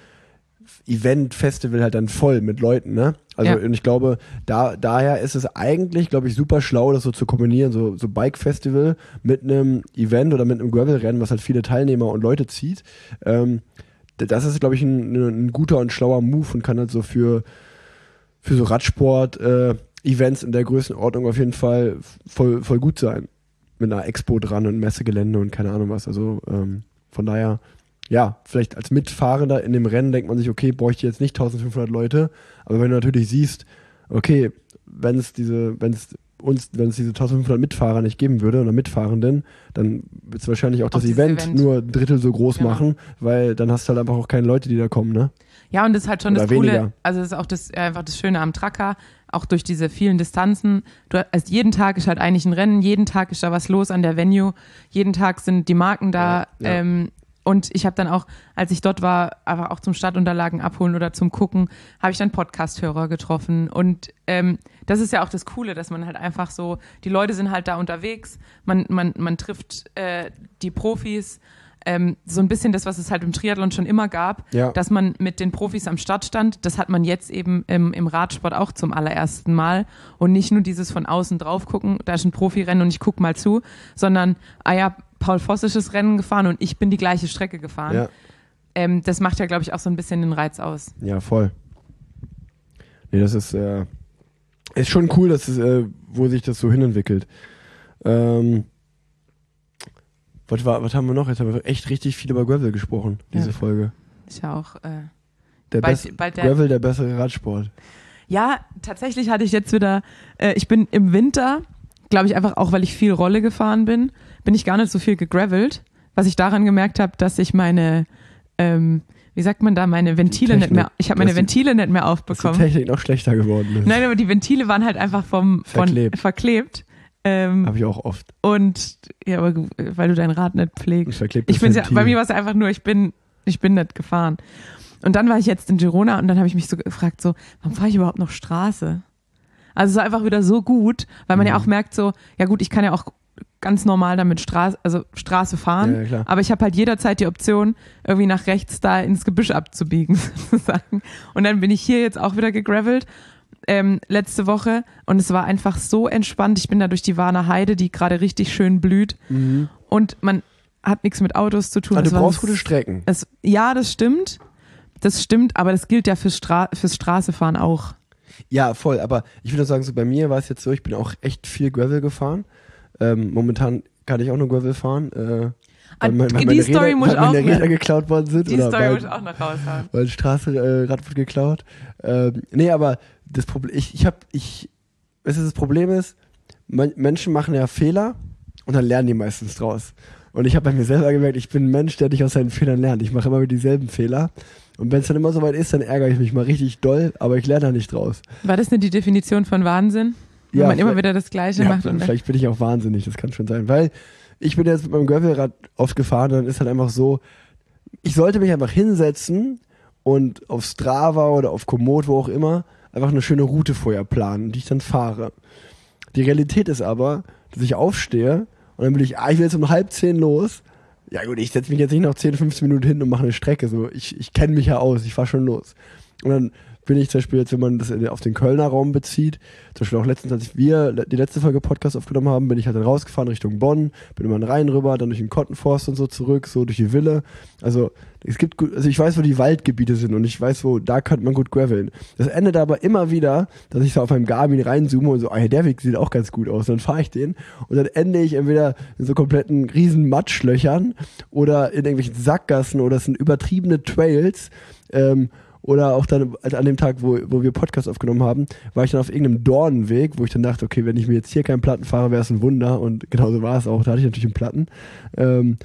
Event, Festival halt dann voll mit Leuten, ne? Also Ja. und ich glaube, da daher ist es eigentlich, glaube ich, super schlau, das so zu kombinieren, so, so Bike-Festival mit einem Event oder mit einem Gravel-Rennen, was halt viele Teilnehmer und Leute zieht. Ähm, das ist, glaube ich, ein, ein guter und schlauer Move und kann halt so für, für so Radsport äh, Events in der Größenordnung auf jeden Fall voll, voll gut sein. Mit einer Expo dran und Messegelände und keine Ahnung was. Also ähm, von daher, ja, vielleicht als Mitfahrender in dem Rennen denkt man sich, okay, bräuchte jetzt nicht eintausendfünfhundert Leute, aber wenn du natürlich siehst, okay, wenn es diese, wenn es uns, wenn es diese eintausendfünfhundert Mitfahrer nicht geben würde oder Mitfahrenden, dann wird es wahrscheinlich auch, Auch das dieses Event, Event. nur ein Drittel so groß Genau. machen, weil dann hast du halt einfach auch keine Leute, die da kommen, ne? Ja, und das ist halt schon Oder das Coole, weniger. also das ist auch das, einfach das Schöne am Tracker, auch durch diese vielen Distanzen. Du, also jeden Tag ist halt eigentlich ein Rennen, jeden Tag ist da was los an der Venue, jeden Tag sind die Marken da. Ja, ja. Ähm, und ich habe dann auch, als ich dort war, aber auch zum Startunterlagen abholen oder zum Gucken, habe ich dann Podcast-Hörer getroffen. Und ähm, das ist ja auch das Coole, dass man halt einfach so, die Leute sind halt da unterwegs, man, man, man trifft äh, die Profis, ähm, so ein bisschen das, was es halt im Triathlon schon immer gab, Ja. dass man mit den Profis am Start stand. Das hat man jetzt eben im, im Radsport auch zum allerersten Mal. Und nicht nur dieses von außen drauf gucken, da ist ein Profirennen und ich guck mal zu, sondern, ah ja, Paul Voss ist das Rennen gefahren und ich bin die gleiche Strecke gefahren. Ja, Ähm, das macht ja, glaube ich, auch so ein bisschen den Reiz aus. ja, voll. Nee, das ist, äh, ist schon cool, dass es, äh, wo sich das so hinentwickelt. Ähm, was, war, was haben wir noch? Jetzt haben wir echt richtig viel über Gravel gesprochen, diese Ja. Folge. Ist ja auch, äh, Der Bald- best- bald der- Gravel, der bessere Radsport. ja, tatsächlich hatte ich jetzt wieder, äh, ich bin im Winter, glaube ich einfach auch, weil ich viel Rolle gefahren bin, bin ich gar nicht so viel gegravelt, was ich daran gemerkt habe, dass ich meine, ähm, wie sagt man da, meine Ventile Die nicht mehr, Technik, ich habe meine dass die- Ventile nicht mehr Dass die aufbekommen. Technik noch schlechter geworden ist. Nein, aber die Ventile waren halt einfach vom, von, Verklebt. verklebt. Ähm, Habe ich auch oft. und, ja, aber gu- weil du dein Rad nicht Ein pflegst. verklebtes Ich bin ja, Ventil. bei mir war es einfach nur, ich bin, ich bin nicht gefahren. Und dann war ich jetzt in Girona und dann habe ich mich so gefragt, so, warum fahre ich überhaupt noch Straße? Also es war einfach wieder so gut, weil man ja Mhm. auch merkt so, ja gut, ich kann ja auch ganz normal damit Straße, also Straße fahren, Ja, ja, klar. aber ich habe halt jederzeit die Option, irgendwie nach rechts da ins Gebüsch abzubiegen, sozusagen. Und dann bin ich hier jetzt auch wieder gegravelt, ähm, letzte Woche und es war einfach so entspannt. Ich bin da durch die Warner Heide, die gerade richtig schön blüht Mhm. und man hat nichts mit Autos zu tun. Ah, du Es war brauchst so- gute Strecken. es, ja, das stimmt. Das stimmt, aber das gilt ja fürs, Stra fürs Straßefahren auch. Ja, voll. Aber ich würde sagen, so bei mir war es jetzt so, ich bin auch echt viel Gravel gefahren. Ähm, momentan kann ich auch nur Gravel fahren. Äh, weil Ah, mein- weil die meine Story Räder, muss weil ich auch meine noch- Räder geklaut worden sind. Die oder Story weil, muss ich auch noch raushauen. weil Straße, äh, Rad wird geklaut. Ähm, nee, aber das Problem, ich, ich hab, ich, weißt du, das Problem ist, man, Menschen machen ja Fehler und dann lernen die meistens draus. Und ich habe bei mir selber gemerkt, ich bin ein Mensch, der nicht aus seinen Fehlern lernt. Ich mache immer wieder dieselben Fehler. Und wenn es dann immer so weit ist, dann ärgere ich mich mal richtig doll, aber ich lerne da nicht draus. War das nicht die Definition von Wahnsinn? Wenn Ja, man immer vielleicht- wieder das Gleiche Ja, macht. Und vielleicht bin ich auch wahnsinnig, das kann schon sein. Weil ich bin jetzt mit meinem Gravelrad oft gefahren, dann ist halt einfach so, ich sollte mich einfach hinsetzen und auf Strava oder auf Komoot, wo auch immer, einfach eine schöne Route vorher planen, die ich dann fahre. Die Realität ist aber, dass ich aufstehe und dann will ich, ah, ich will jetzt um halb zehn los. Ja gut, ich setze mich jetzt nicht noch zehn, fünfzehn Minuten hin und mache eine Strecke. So, ich, ich kenne mich ja aus, ich fahre schon los. Und dann bin ich zum Beispiel jetzt, wenn man das auf den Kölner Raum bezieht, zum Beispiel auch letztens, als wir die letzte Folge Podcast aufgenommen haben, bin ich halt dann rausgefahren Richtung Bonn, bin immer den Rhein rüber, dann durch den Kottenforst und so zurück, so durch die Wille. Also es gibt gut, also ich weiß, wo die Waldgebiete sind und ich weiß, wo, da könnte man gut graveln. Das endet aber immer wieder, dass ich so auf meinem Garmin reinzoome und so, ah, der Weg sieht auch ganz gut aus. Dann fahre ich den und dann ende ich entweder in so kompletten riesen Matschlöchern oder in irgendwelchen Sackgassen oder es sind übertriebene Trails, ähm, oder auch dann an dem Tag, wo, wo wir Podcast aufgenommen haben, war ich dann auf irgendeinem Dornenweg, wo ich dann dachte, okay, wenn ich mir jetzt hier keinen Platten fahre, wäre es ein Wunder. Und genauso war es auch. Da hatte ich natürlich einen Platten. Ähm,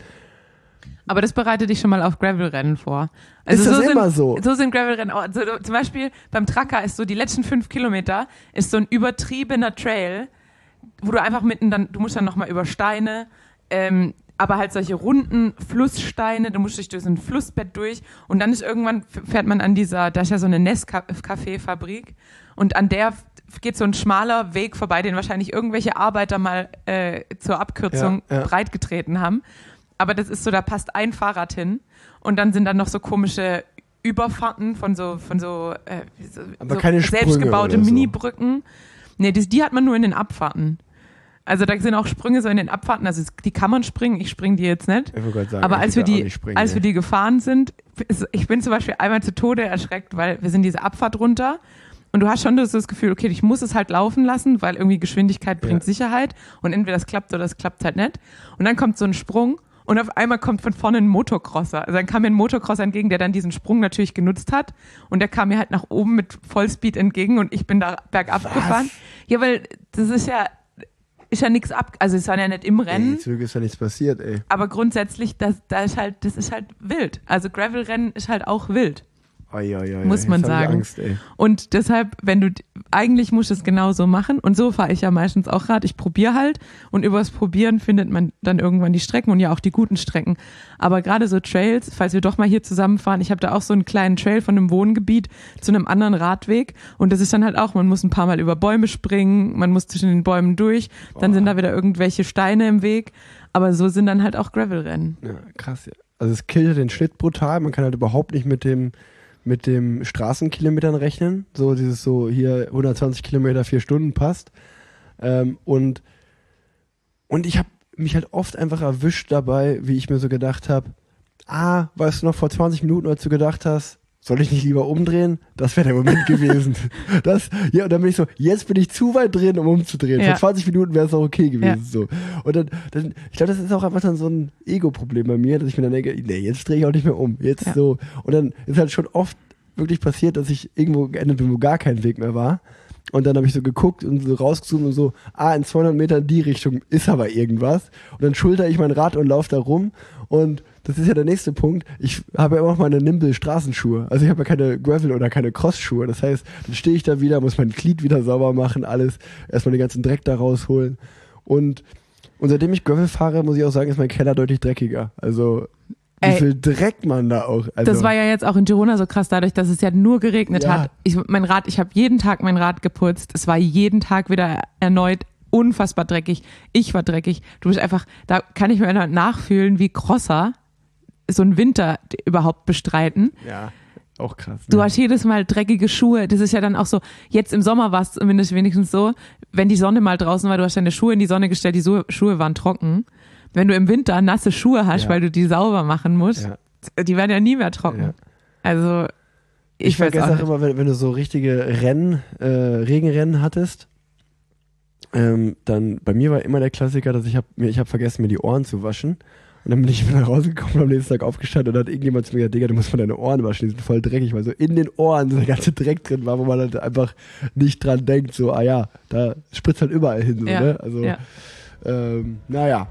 Aber das bereitet dich schon mal auf Gravelrennen vor. Also ist das so immer sind, so? So sind Gravelrennen. Also zum Beispiel beim Tracker ist so, die letzten fünf Kilometer ist so ein übertriebener Trail, wo du einfach mitten dann, du musst dann nochmal über Steine, ähm, aber halt solche runden Flusssteine, du musst dich durch so ein Flussbett durch und dann ist irgendwann, fährt man an dieser, da ist ja so eine Nescafé-Fabrik und an der geht so ein schmaler Weg vorbei, den wahrscheinlich irgendwelche Arbeiter mal äh, zur Abkürzung ja, ja. breitgetreten haben. Aber das ist so, da passt ein Fahrrad hin und dann sind dann noch so komische Überfahrten von so, von so, äh, so, aber so keine Sprünge selbstgebaute oder so. Mini-Brücken. Nee, die, die hat man nur in den Abfahrten. Also da sind auch Sprünge so in den Abfahrten, also die kann man springen, ich springe die jetzt nicht. Ich wollte gerade sagen, aber ich als wir will auch die, nicht springen, als ey. wir die gefahren sind, ist- ich bin zum Beispiel einmal zu Tode erschreckt, weil wir sind diese Abfahrt runter und du hast schon das, das Gefühl, okay, ich muss es halt laufen lassen, weil irgendwie Geschwindigkeit bringt Ja. Sicherheit und entweder das klappt oder das klappt halt nicht. Und dann kommt so ein Sprung und auf einmal kommt von vorne ein Motocrosser. Also dann kam mir ein Motocrosser entgegen, der dann diesen Sprung natürlich genutzt hat und der kam mir halt nach oben mit Vollspeed entgegen und ich bin da bergab Was? gefahren. Ja, weil das ist ja ist ja nichts ab, also es war ja nicht im Rennen, Ey, zum Glück ist ja nichts passiert, ey. aber grundsätzlich, das, da ist halt, das ist halt wild. Also Gravelrennen ist halt auch wild. Oi, oi, oi, Muss jetzt man hab ich sagen. Angst, ey. Und deshalb, wenn du, eigentlich musst du es genauso machen und so fahre ich ja meistens auch Rad. Ich probiere halt und übers Probieren findet man dann irgendwann die Strecken und ja auch die guten Strecken. Aber gerade so Trails, falls wir doch mal hier zusammenfahren, ich habe da auch so einen kleinen Trail von einem Wohngebiet zu einem anderen Radweg und das ist dann halt auch, man muss ein paar Mal über Bäume springen, man muss zwischen den Bäumen durch, dann Boah. sind da wieder irgendwelche Steine im Weg, aber so sind dann halt auch Gravelrennen. Ja, krass, ja. Also es killt den Schnitt brutal, man kann halt überhaupt nicht mit dem mit dem Straßenkilometern rechnen, so dieses so hier hundertzwanzig Kilometer, vier Stunden passt. Ähm, und, und ich habe mich halt oft einfach erwischt dabei, wie ich mir so gedacht habe, ah, weißt du noch vor zwanzig Minuten, als du gedacht hast, soll ich nicht lieber umdrehen? Das wäre der Moment gewesen. Das, ja, und dann bin ich so, jetzt bin ich zu weit drin, um umzudrehen. Ja. Vor zwanzig Minuten wäre es auch okay gewesen. Ja. So. Und dann, dann ich glaube, das ist auch einfach dann so ein Ego-Problem bei mir, dass ich mir dann denke, nee, jetzt drehe ich auch nicht mehr um. Jetzt Ja. so. Und dann ist halt schon oft wirklich passiert, dass ich irgendwo geendet bin, wo gar kein Weg mehr war. Und dann habe ich so geguckt und so rausgezoomt und so, ah, in zweihundert Metern in die Richtung ist aber irgendwas. Und dann schulter ich mein Rad und laufe da rum. Und das ist ja der nächste Punkt. Ich habe ja immer noch meine Nimble-Straßenschuhe. Also ich habe ja keine Gravel- oder keine Cross-Schuhe. Das heißt, dann stehe ich da wieder, muss mein Glied wieder sauber machen, alles. Erstmal den ganzen Dreck da rausholen. Und, und seitdem ich Gravel fahre, muss ich auch sagen, ist mein Keller deutlich dreckiger. Also wie Ey. viel Dreck man da auch. Also, Das war ja jetzt auch in Girona so krass, dadurch, dass es ja nur geregnet Ja. hat. Ich, mein Rad, ich habe jeden Tag mein Rad geputzt. Es war jeden Tag wieder erneut unfassbar dreckig. Ich war dreckig. Du bist einfach, da kann ich mir nachfühlen, wie Crosser so einen Winter überhaupt bestreiten. ja, auch krass. Ne? Du hast jedes Mal dreckige Schuhe. Das ist ja dann auch so, jetzt im Sommer war es zumindest wenigstens so, wenn die Sonne mal draußen war, du hast deine Schuhe in die Sonne gestellt, die Schuhe, Schuhe waren trocken. Wenn du im Winter nasse Schuhe hast, Ja. weil du die sauber machen musst, Ja. die werden ja nie mehr trocken. Ja. Also ich, Ich, weiß vergesse auch auch nicht. immer, wenn, wenn du so richtige Rennen, äh, Regenrennen hattest, ähm, dann bei mir war immer der Klassiker, dass ich habe mir, ich habe vergessen, mir die Ohren zu waschen. Und dann bin ich wieder nach Hause gekommen und am nächsten Tag aufgestanden und dann hat irgendjemand zu mir gesagt, Digga, du musst mal deine Ohren waschen, die sind voll dreckig, weil so in den Ohren so der ganze Dreck drin war, wo man halt einfach nicht dran denkt, so, ah ja, da spritzt halt überall hin, so, Ja, ne? Also, ja. ähm, naja.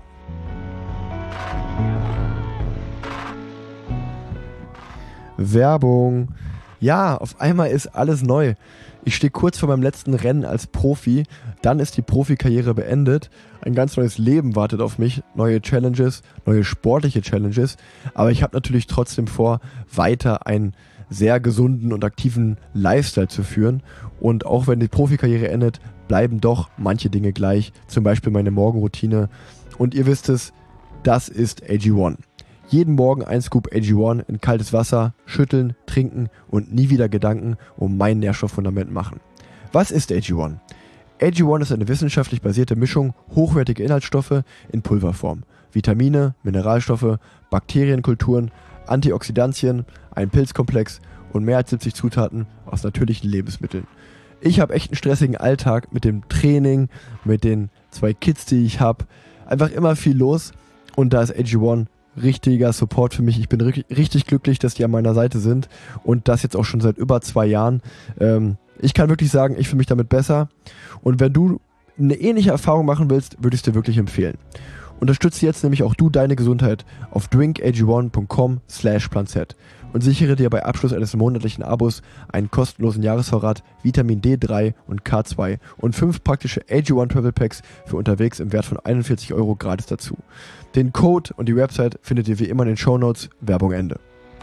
Werbung. Ja, auf einmal ist alles neu. Ich stehe kurz vor meinem letzten Rennen als Profi. dann ist die Profikarriere beendet. Ein ganz neues Leben wartet auf mich, neue Challenges, neue sportliche Challenges. Aber ich habe natürlich trotzdem vor, weiter einen sehr gesunden und aktiven Lifestyle zu führen. Und auch wenn die Profikarriere endet, bleiben doch manche Dinge gleich. Zum Beispiel meine Morgenroutine. Und ihr wisst es, das ist A G eins. Jeden Morgen ein Scoop A G eins in kaltes Wasser, schütteln, trinken und nie wieder Gedanken um mein Nährstofffundament machen. Was ist A G eins? A G eins ist eine wissenschaftlich basierte Mischung hochwertiger Inhaltsstoffe in Pulverform. Vitamine, Mineralstoffe, Bakterienkulturen, Antioxidantien, ein Pilzkomplex und mehr als siebzig Zutaten aus natürlichen Lebensmitteln. Ich habe echt einen stressigen Alltag mit dem Training, mit den zwei Kids, die ich habe. Einfach immer viel los und da ist A G eins richtiger Support für mich. Ich bin ri- richtig glücklich, dass die an meiner Seite sind und das jetzt auch schon seit über zwei Jahren. Ähm, ich kann wirklich sagen, ich fühle mich damit besser und wenn du eine ähnliche Erfahrung machen willst, würde ich es dir wirklich empfehlen. Unterstütze jetzt nämlich auch du deine Gesundheit auf drinkag1.com slash planzett und sichere dir bei Abschluss eines monatlichen Abos einen kostenlosen Jahresvorrat Vitamin D drei und K zwei und fünf praktische A G eins Travel Packs für unterwegs im Wert von einundvierzig Euro gratis dazu. Den Code und die Website findet ihr wie immer in den Shownotes. Werbung Ende.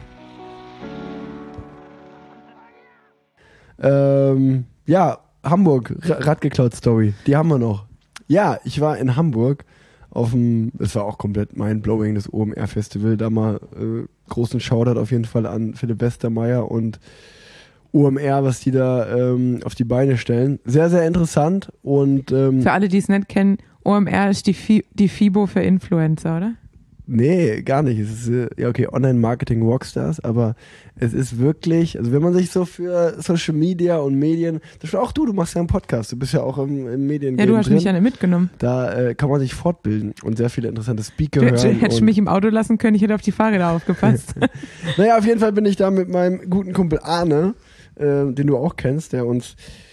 Ähm, ja, Hamburg, R- Radgeklaut-Story, die haben wir noch. Ja, ich war in Hamburg auf dem, es war auch komplett mindblowing, das O M R-Festival, da mal äh, großen Shoutout auf jeden Fall an Philipp Westermeier und O M R, was die da ähm, auf die Beine stellen. Sehr, sehr interessant und ähm, Für alle, die es nicht kennen, O M R ist die, Fi- die FIBO für Influencer, oder? nee, gar nicht. Es ist, äh, ja okay, Online-Marketing Rockstars, aber es ist wirklich, also wenn man sich so für Social Media und Medien, das war auch du, du machst ja einen Podcast, du bist ja auch im, im Medien Ja, du hast drin. mich ja nicht mitgenommen. Da äh, kann man sich fortbilden und sehr viele interessante Speaker Du hören. hättest hättest und, mich im Auto lassen können, ich hätte auf die Fahrräder aufgepasst. naja, auf jeden Fall bin ich da mit meinem guten Kumpel Arne, äh, den du auch kennst, der uns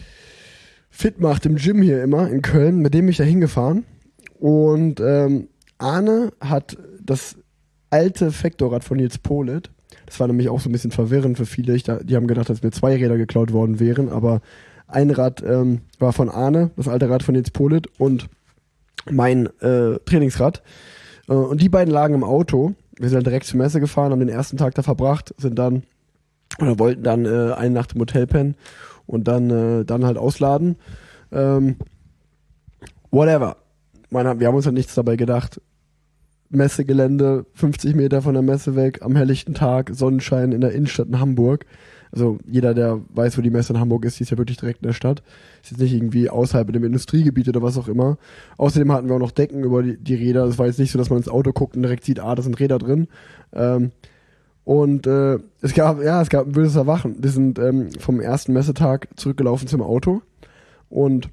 fit macht im Gym hier immer in Köln, mit dem bin ich da hingefahren. Und ähm, Arne hat das alte Vektorrad von Nils Politt. Das war nämlich auch so ein bisschen verwirrend für viele. Ich da, die haben gedacht, dass mir zwei Räder geklaut worden wären, aber ein Rad ähm, war von Arne, das alte Rad von Nils Politt und mein äh, Trainingsrad. Äh, und die beiden lagen im Auto. Wir sind dann direkt zur Messe gefahren, haben den ersten Tag da verbracht, sind dann oder wollten dann äh, eine Nacht im Hotel pennen und dann, äh, dann halt ausladen. Ähm, whatever. Man, wir haben uns halt nichts dabei gedacht. Messegelände, fünfzig Meter von der Messe weg, am helllichten Tag, Sonnenschein in der Innenstadt in Hamburg. Also jeder, der weiß, wo die Messe in Hamburg ist, die ist ja wirklich direkt in der Stadt. Ist jetzt nicht irgendwie außerhalb in dem Industriegebiet oder was auch immer. Außerdem hatten wir auch noch Decken über die, die Räder. Es war jetzt nicht so, dass man ins Auto guckt und direkt sieht, ah, da sind Räder drin. Ähm, und äh, es gab, ja, es gab ein böses Erwachen. Wir sind ähm, vom ersten Messetag zurückgelaufen zum Auto und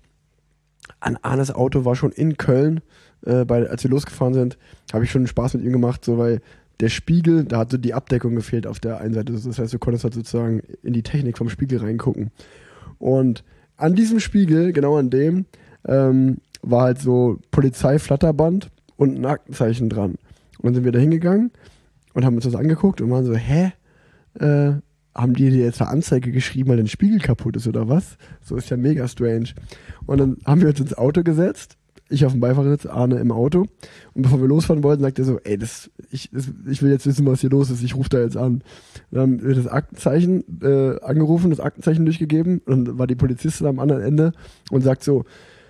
an Arnes Auto war schon in Köln, äh, bei, als wir losgefahren sind, habe ich schon Spaß mit ihm gemacht, so weil der Spiegel, da hat so die Abdeckung gefehlt auf der einen Seite. Das heißt, du konntest halt sozusagen in die Technik vom Spiegel reingucken. Und an diesem Spiegel, genau an dem, ähm, war halt so Polizeiflatterband und ein Aktenzeichen dran. Und dann sind wir da hingegangen und haben uns das angeguckt und waren so, hä? Äh, haben die dir jetzt eine Anzeige geschrieben, weil dein Spiegel kaputt ist oder was? So ist ja mega strange. Und dann haben wir uns ins Auto gesetzt, ich auf dem Beifahrersitz, Arne im Auto. Und bevor wir losfahren wollten, sagt er so, ey, das, ich, das, ich will jetzt wissen, was hier los ist, ich rufe da jetzt an. Und dann wird das Aktenzeichen äh, angerufen, das Aktenzeichen durchgegeben und dann war die Polizistin am anderen Ende und sagt so,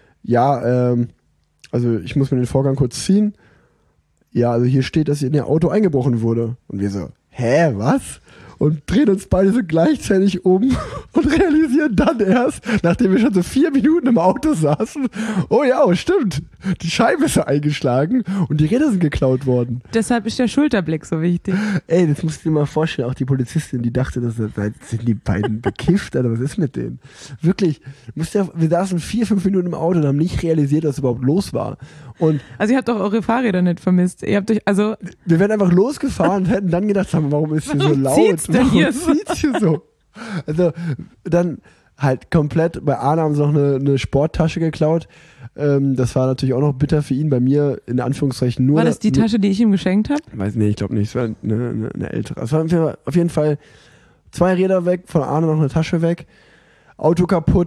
ja, ähm, also ich muss mir den Vorgang kurz ziehen. Ja, also hier steht, dass in ihr Auto eingebrochen wurde. Und wir so, hä, was? Und drehen uns beide so gleichzeitig um und realisieren dann erst, nachdem wir schon so vier Minuten im Auto saßen, oh ja, stimmt, die Scheibe ist ja eingeschlagen und die Räder sind geklaut worden. Deshalb ist der Schulterblick so wichtig. Ey, das musst du dir mal vorstellen, auch die Polizistin, die dachte, dass das, sind die beiden bekifft, oder was ist mit denen? Wirklich, musst ja, wir saßen vier, fünf Minuten im Auto und haben nicht realisiert, was überhaupt los war. Und Also ihr habt doch eure Fahrräder nicht vermisst. Ihr habt euch, also wir wären einfach losgefahren und hätten dann gedacht, warum ist hier so Warum laut? zieht's denn Warum hier so? zieht's hier so? Also dann halt komplett, bei Arne haben sie noch eine, eine Sporttasche geklaut. Ähm, das war natürlich auch noch bitter für ihn. Bei mir in Anführungszeichen nur... war das die nur, Tasche, die ich ihm geschenkt habe? Weiß nicht, ich glaube nicht. Es war eine, eine, eine ältere. Es waren auf jeden Fall zwei Räder weg, von Arne noch eine Tasche weg, Auto kaputt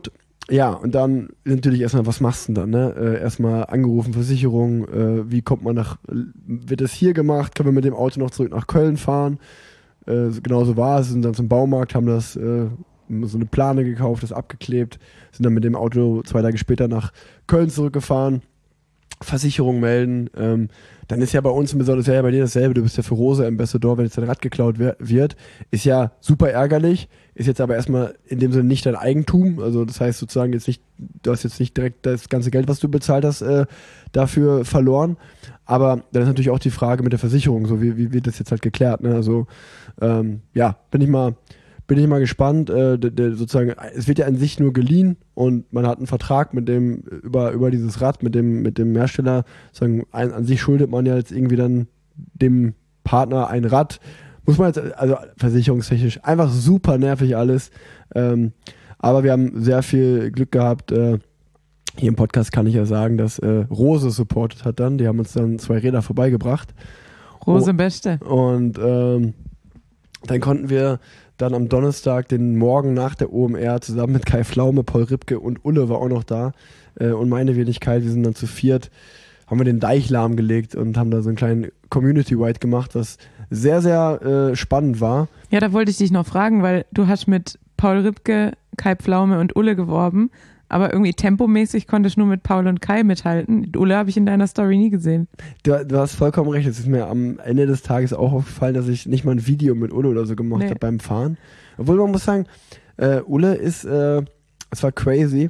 ja, und dann natürlich erstmal, was machst du denn dann, ne? Äh, erstmal angerufen, Versicherung, äh, wie kommt man nach, wird das hier gemacht, können wir mit dem Auto noch zurück nach Köln fahren? Äh, genau so war es, sind dann zum Baumarkt, haben das, äh, so eine Plane gekauft, das abgeklebt, sind dann mit dem Auto zwei Tage später nach Köln zurückgefahren, Versicherung melden, ähm, dann ist ja bei uns, besonders ja bei dir dasselbe, du bist ja für Rose Ambassador, wenn jetzt dein Rad geklaut wer- wird, ist ja super ärgerlich, ist jetzt aber erstmal in dem Sinne nicht dein Eigentum, also das heißt sozusagen jetzt nicht, du hast jetzt nicht direkt das ganze Geld, was du bezahlt hast, äh, dafür verloren, aber dann ist natürlich auch die Frage mit der Versicherung, so wie, wie wird das jetzt halt geklärt, ne? Also ähm, ja, bin ich mal bin ich mal gespannt, äh, der, der sozusagen, es wird ja an sich nur geliehen und man hat einen Vertrag mit dem, über, über dieses Rad, mit dem, mit dem Hersteller, sozusagen, an, an sich schuldet man ja jetzt irgendwie dann dem Partner ein Rad, muss man jetzt, also versicherungstechnisch, einfach super nervig alles, ähm, aber wir haben sehr viel Glück gehabt, äh, hier im Podcast kann ich ja sagen, dass äh, Rose supportet hat dann, die haben uns dann zwei Räder vorbeigebracht. Rose Oh, Beste. und ähm, dann konnten wir dann am Donnerstag, den Morgen nach der O M R, zusammen mit Kai Pflaume, Paul Ripke und Ulle war auch noch da äh, und meine Wenigkeit, wir sind dann zu viert, haben wir den Deich lahmgelegt und haben da so einen kleinen Community-Ride gemacht, was sehr, sehr äh, spannend war. Ja, da wollte ich dich noch fragen, weil du hast mit Paul Ripke, Kai Pflaume und Ulle geworben, aber irgendwie tempomäßig konnte ich nur mit Paul und Kai mithalten. Ulle habe ich in deiner Story nie gesehen. Du, du hast vollkommen recht, es ist mir am Ende des Tages auch aufgefallen, dass ich nicht mal ein Video mit Ulle oder so gemacht Nee. habe beim Fahren. Obwohl man muss sagen, äh, Ulle ist, äh, es war crazy,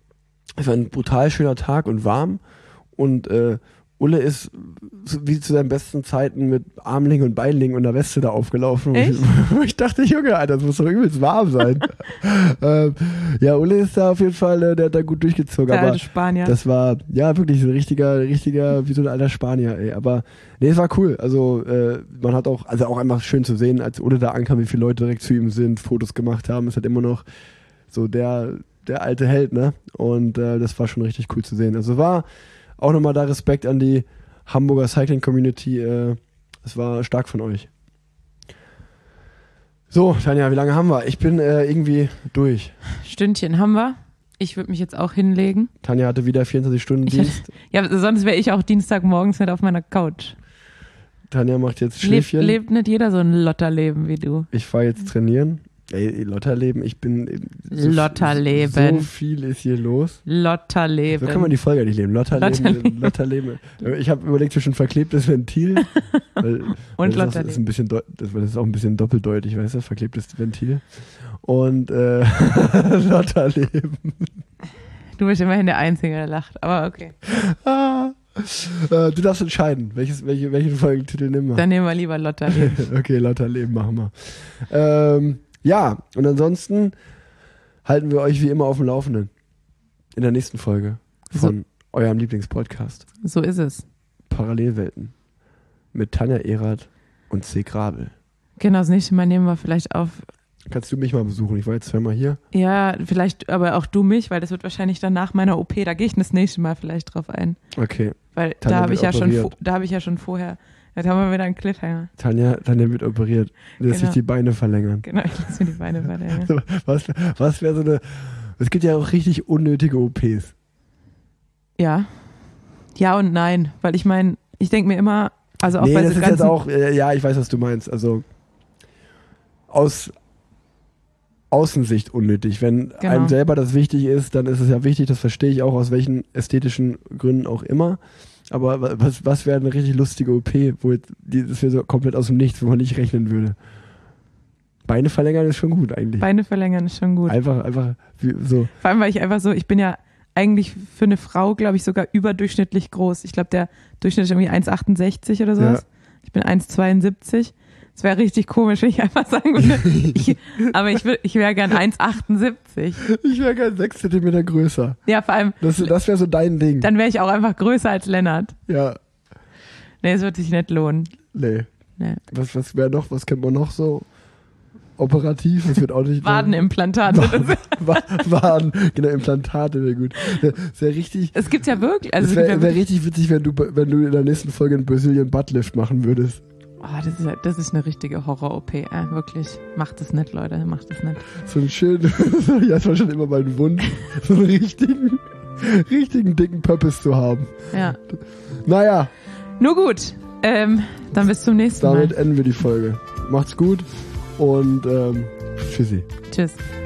es war ein brutal schöner Tag und warm und äh, Ulle ist so wie zu seinen besten Zeiten mit Armling und Beinling und der Weste da aufgelaufen. Echt? Und ich dachte, Junge, Alter, das muss doch übelst warm sein. ähm, ja, Ulle ist da auf jeden Fall, äh, der hat da gut durchgezogen. Der aber alte Spanier. das war, ja, wirklich so ein richtiger, richtiger, wie so ein alter Spanier, ey. Aber, nee, es war cool. Also, äh, man hat auch, also auch einfach schön zu sehen, als Ulle da ankam, wie viele Leute direkt zu ihm sind, Fotos gemacht haben. Es hat immer noch so der, der alte Held, ne? Und äh, das war schon richtig cool zu sehen. Also war auch nochmal da Respekt an die Hamburger Cycling Community. Äh, es war stark von euch. So, Tanja, wie lange haben wir? Ich bin äh, irgendwie durch. Stündchen haben wir. Ich würde mich jetzt auch hinlegen. Tanja hatte wieder vierundzwanzig Stunden Ich Dienst. Ja, sonst wäre ich auch Dienstagmorgens nicht auf meiner Couch. Tanja macht jetzt Lebt, Schläfchen. lebt nicht jeder so ein Lotterleben wie du. Ich fahre jetzt trainieren. Ey, Lotterleben, ich bin... So, Lotterleben. So viel ist hier los. Lotterleben. So kann man die Folge nicht leben. Lotterleben. Lotterleben. Lotterleben. Ich habe überlegt zwischen verklebtes Ventil weil, weil das Lotterleben. ist ein bisschen deu- das, weil das ist auch ein bisschen doppeldeutig, weißt du? Verklebtes Ventil. Und äh, Lotterleben. Du bist immerhin der Einzige, der lacht. Aber okay. Ah. Äh, du darfst entscheiden, welches, welche, welchen Folgentitel nehmen wir. Dann nehmen wir lieber Lotterleben. Okay, Lotterleben machen wir. Ähm, ja, und ansonsten halten wir euch wie immer auf dem Laufenden. In der nächsten Folge von eurem Lieblingspodcast. So ist es. Parallelwelten. Mit Tanja Erath und C. Grabel. Genau, das nächste Mal nehmen wir vielleicht auf. Kannst du mich mal besuchen? Ich war jetzt zweimal hier. Ja, vielleicht aber auch du mich, weil das wird wahrscheinlich dann nach meiner O P. Da gehe ich das nächste Mal vielleicht drauf ein. Okay. Weil Tanja da habe wird ich ja schon, operiert. vo- da habe ich ja schon vorher. Jetzt haben wir wieder einen Cliffhanger. Tanja, Tanja wird operiert. Lässt sich Genau. die Beine verlängern. Genau, ich lasse mir die Beine verlängern. So, was was wäre so eine. Es gibt ja auch richtig unnötige O Ps. Ja. Ja und nein, weil ich meine, ich denke mir immer, also auch Nee, bei das so ist jetzt ganzen, auch. Äh, ja, ich weiß, was du meinst. Also. Aus. Außensicht unnötig. Wenn Genau. einem selber das wichtig ist, dann ist es ja wichtig, das verstehe ich auch, aus welchen ästhetischen Gründen auch immer. Aber wa- was, was wäre eine richtig lustige O P, wo jetzt, die, das wäre so komplett aus dem Nichts, wo man nicht rechnen würde. Beine verlängern ist schon gut eigentlich. Beine verlängern ist schon gut. Einfach, einfach wie, so. Vor allem, weil ich einfach so, ich bin ja eigentlich für eine Frau, glaube ich, sogar überdurchschnittlich groß. Ich glaube, der Durchschnitt ist irgendwie eins Komma achtundsechzig oder sowas. Ja. Ich bin eins Komma zweiundsiebzig. Es wäre richtig komisch, wenn ich einfach sagen würde, ich, aber ich, würd- ich wäre gern eins Komma achtundsiebzig. Ich wäre gern sechs Zentimeter größer. Ja, vor allem, Das, das wäre so dein Ding. dann wäre ich auch einfach größer als Lennart. Ja, Nee, es wird sich nicht lohnen. nee. Nee. Was, was wäre noch, was kennt man noch so? Operativ, das wird auch nicht. Wadenimplantate. Das- Wa- Waden, genau, Implantate wäre gut. Das wäre richtig. Es gibt's ja wirklich. Also Es es wäre gibt ja wär wirklich richtig witzig, wenn du, wenn du in der nächsten Folge einen Brazilian Buttlift machen würdest. Oh, das ist, das ist eine richtige Horror-O P. Äh, wirklich. Macht das nicht, Leute. Macht das nicht. So einen schönen, das war schon immer mein Wunsch, so einen richtigen, richtigen dicken Pöppis zu haben. Ja. Naja. Nur gut. Ähm, dann bis zum nächsten Damit Mal. enden wir die Folge. Macht's gut und ähm, tschüssi. Tschüss.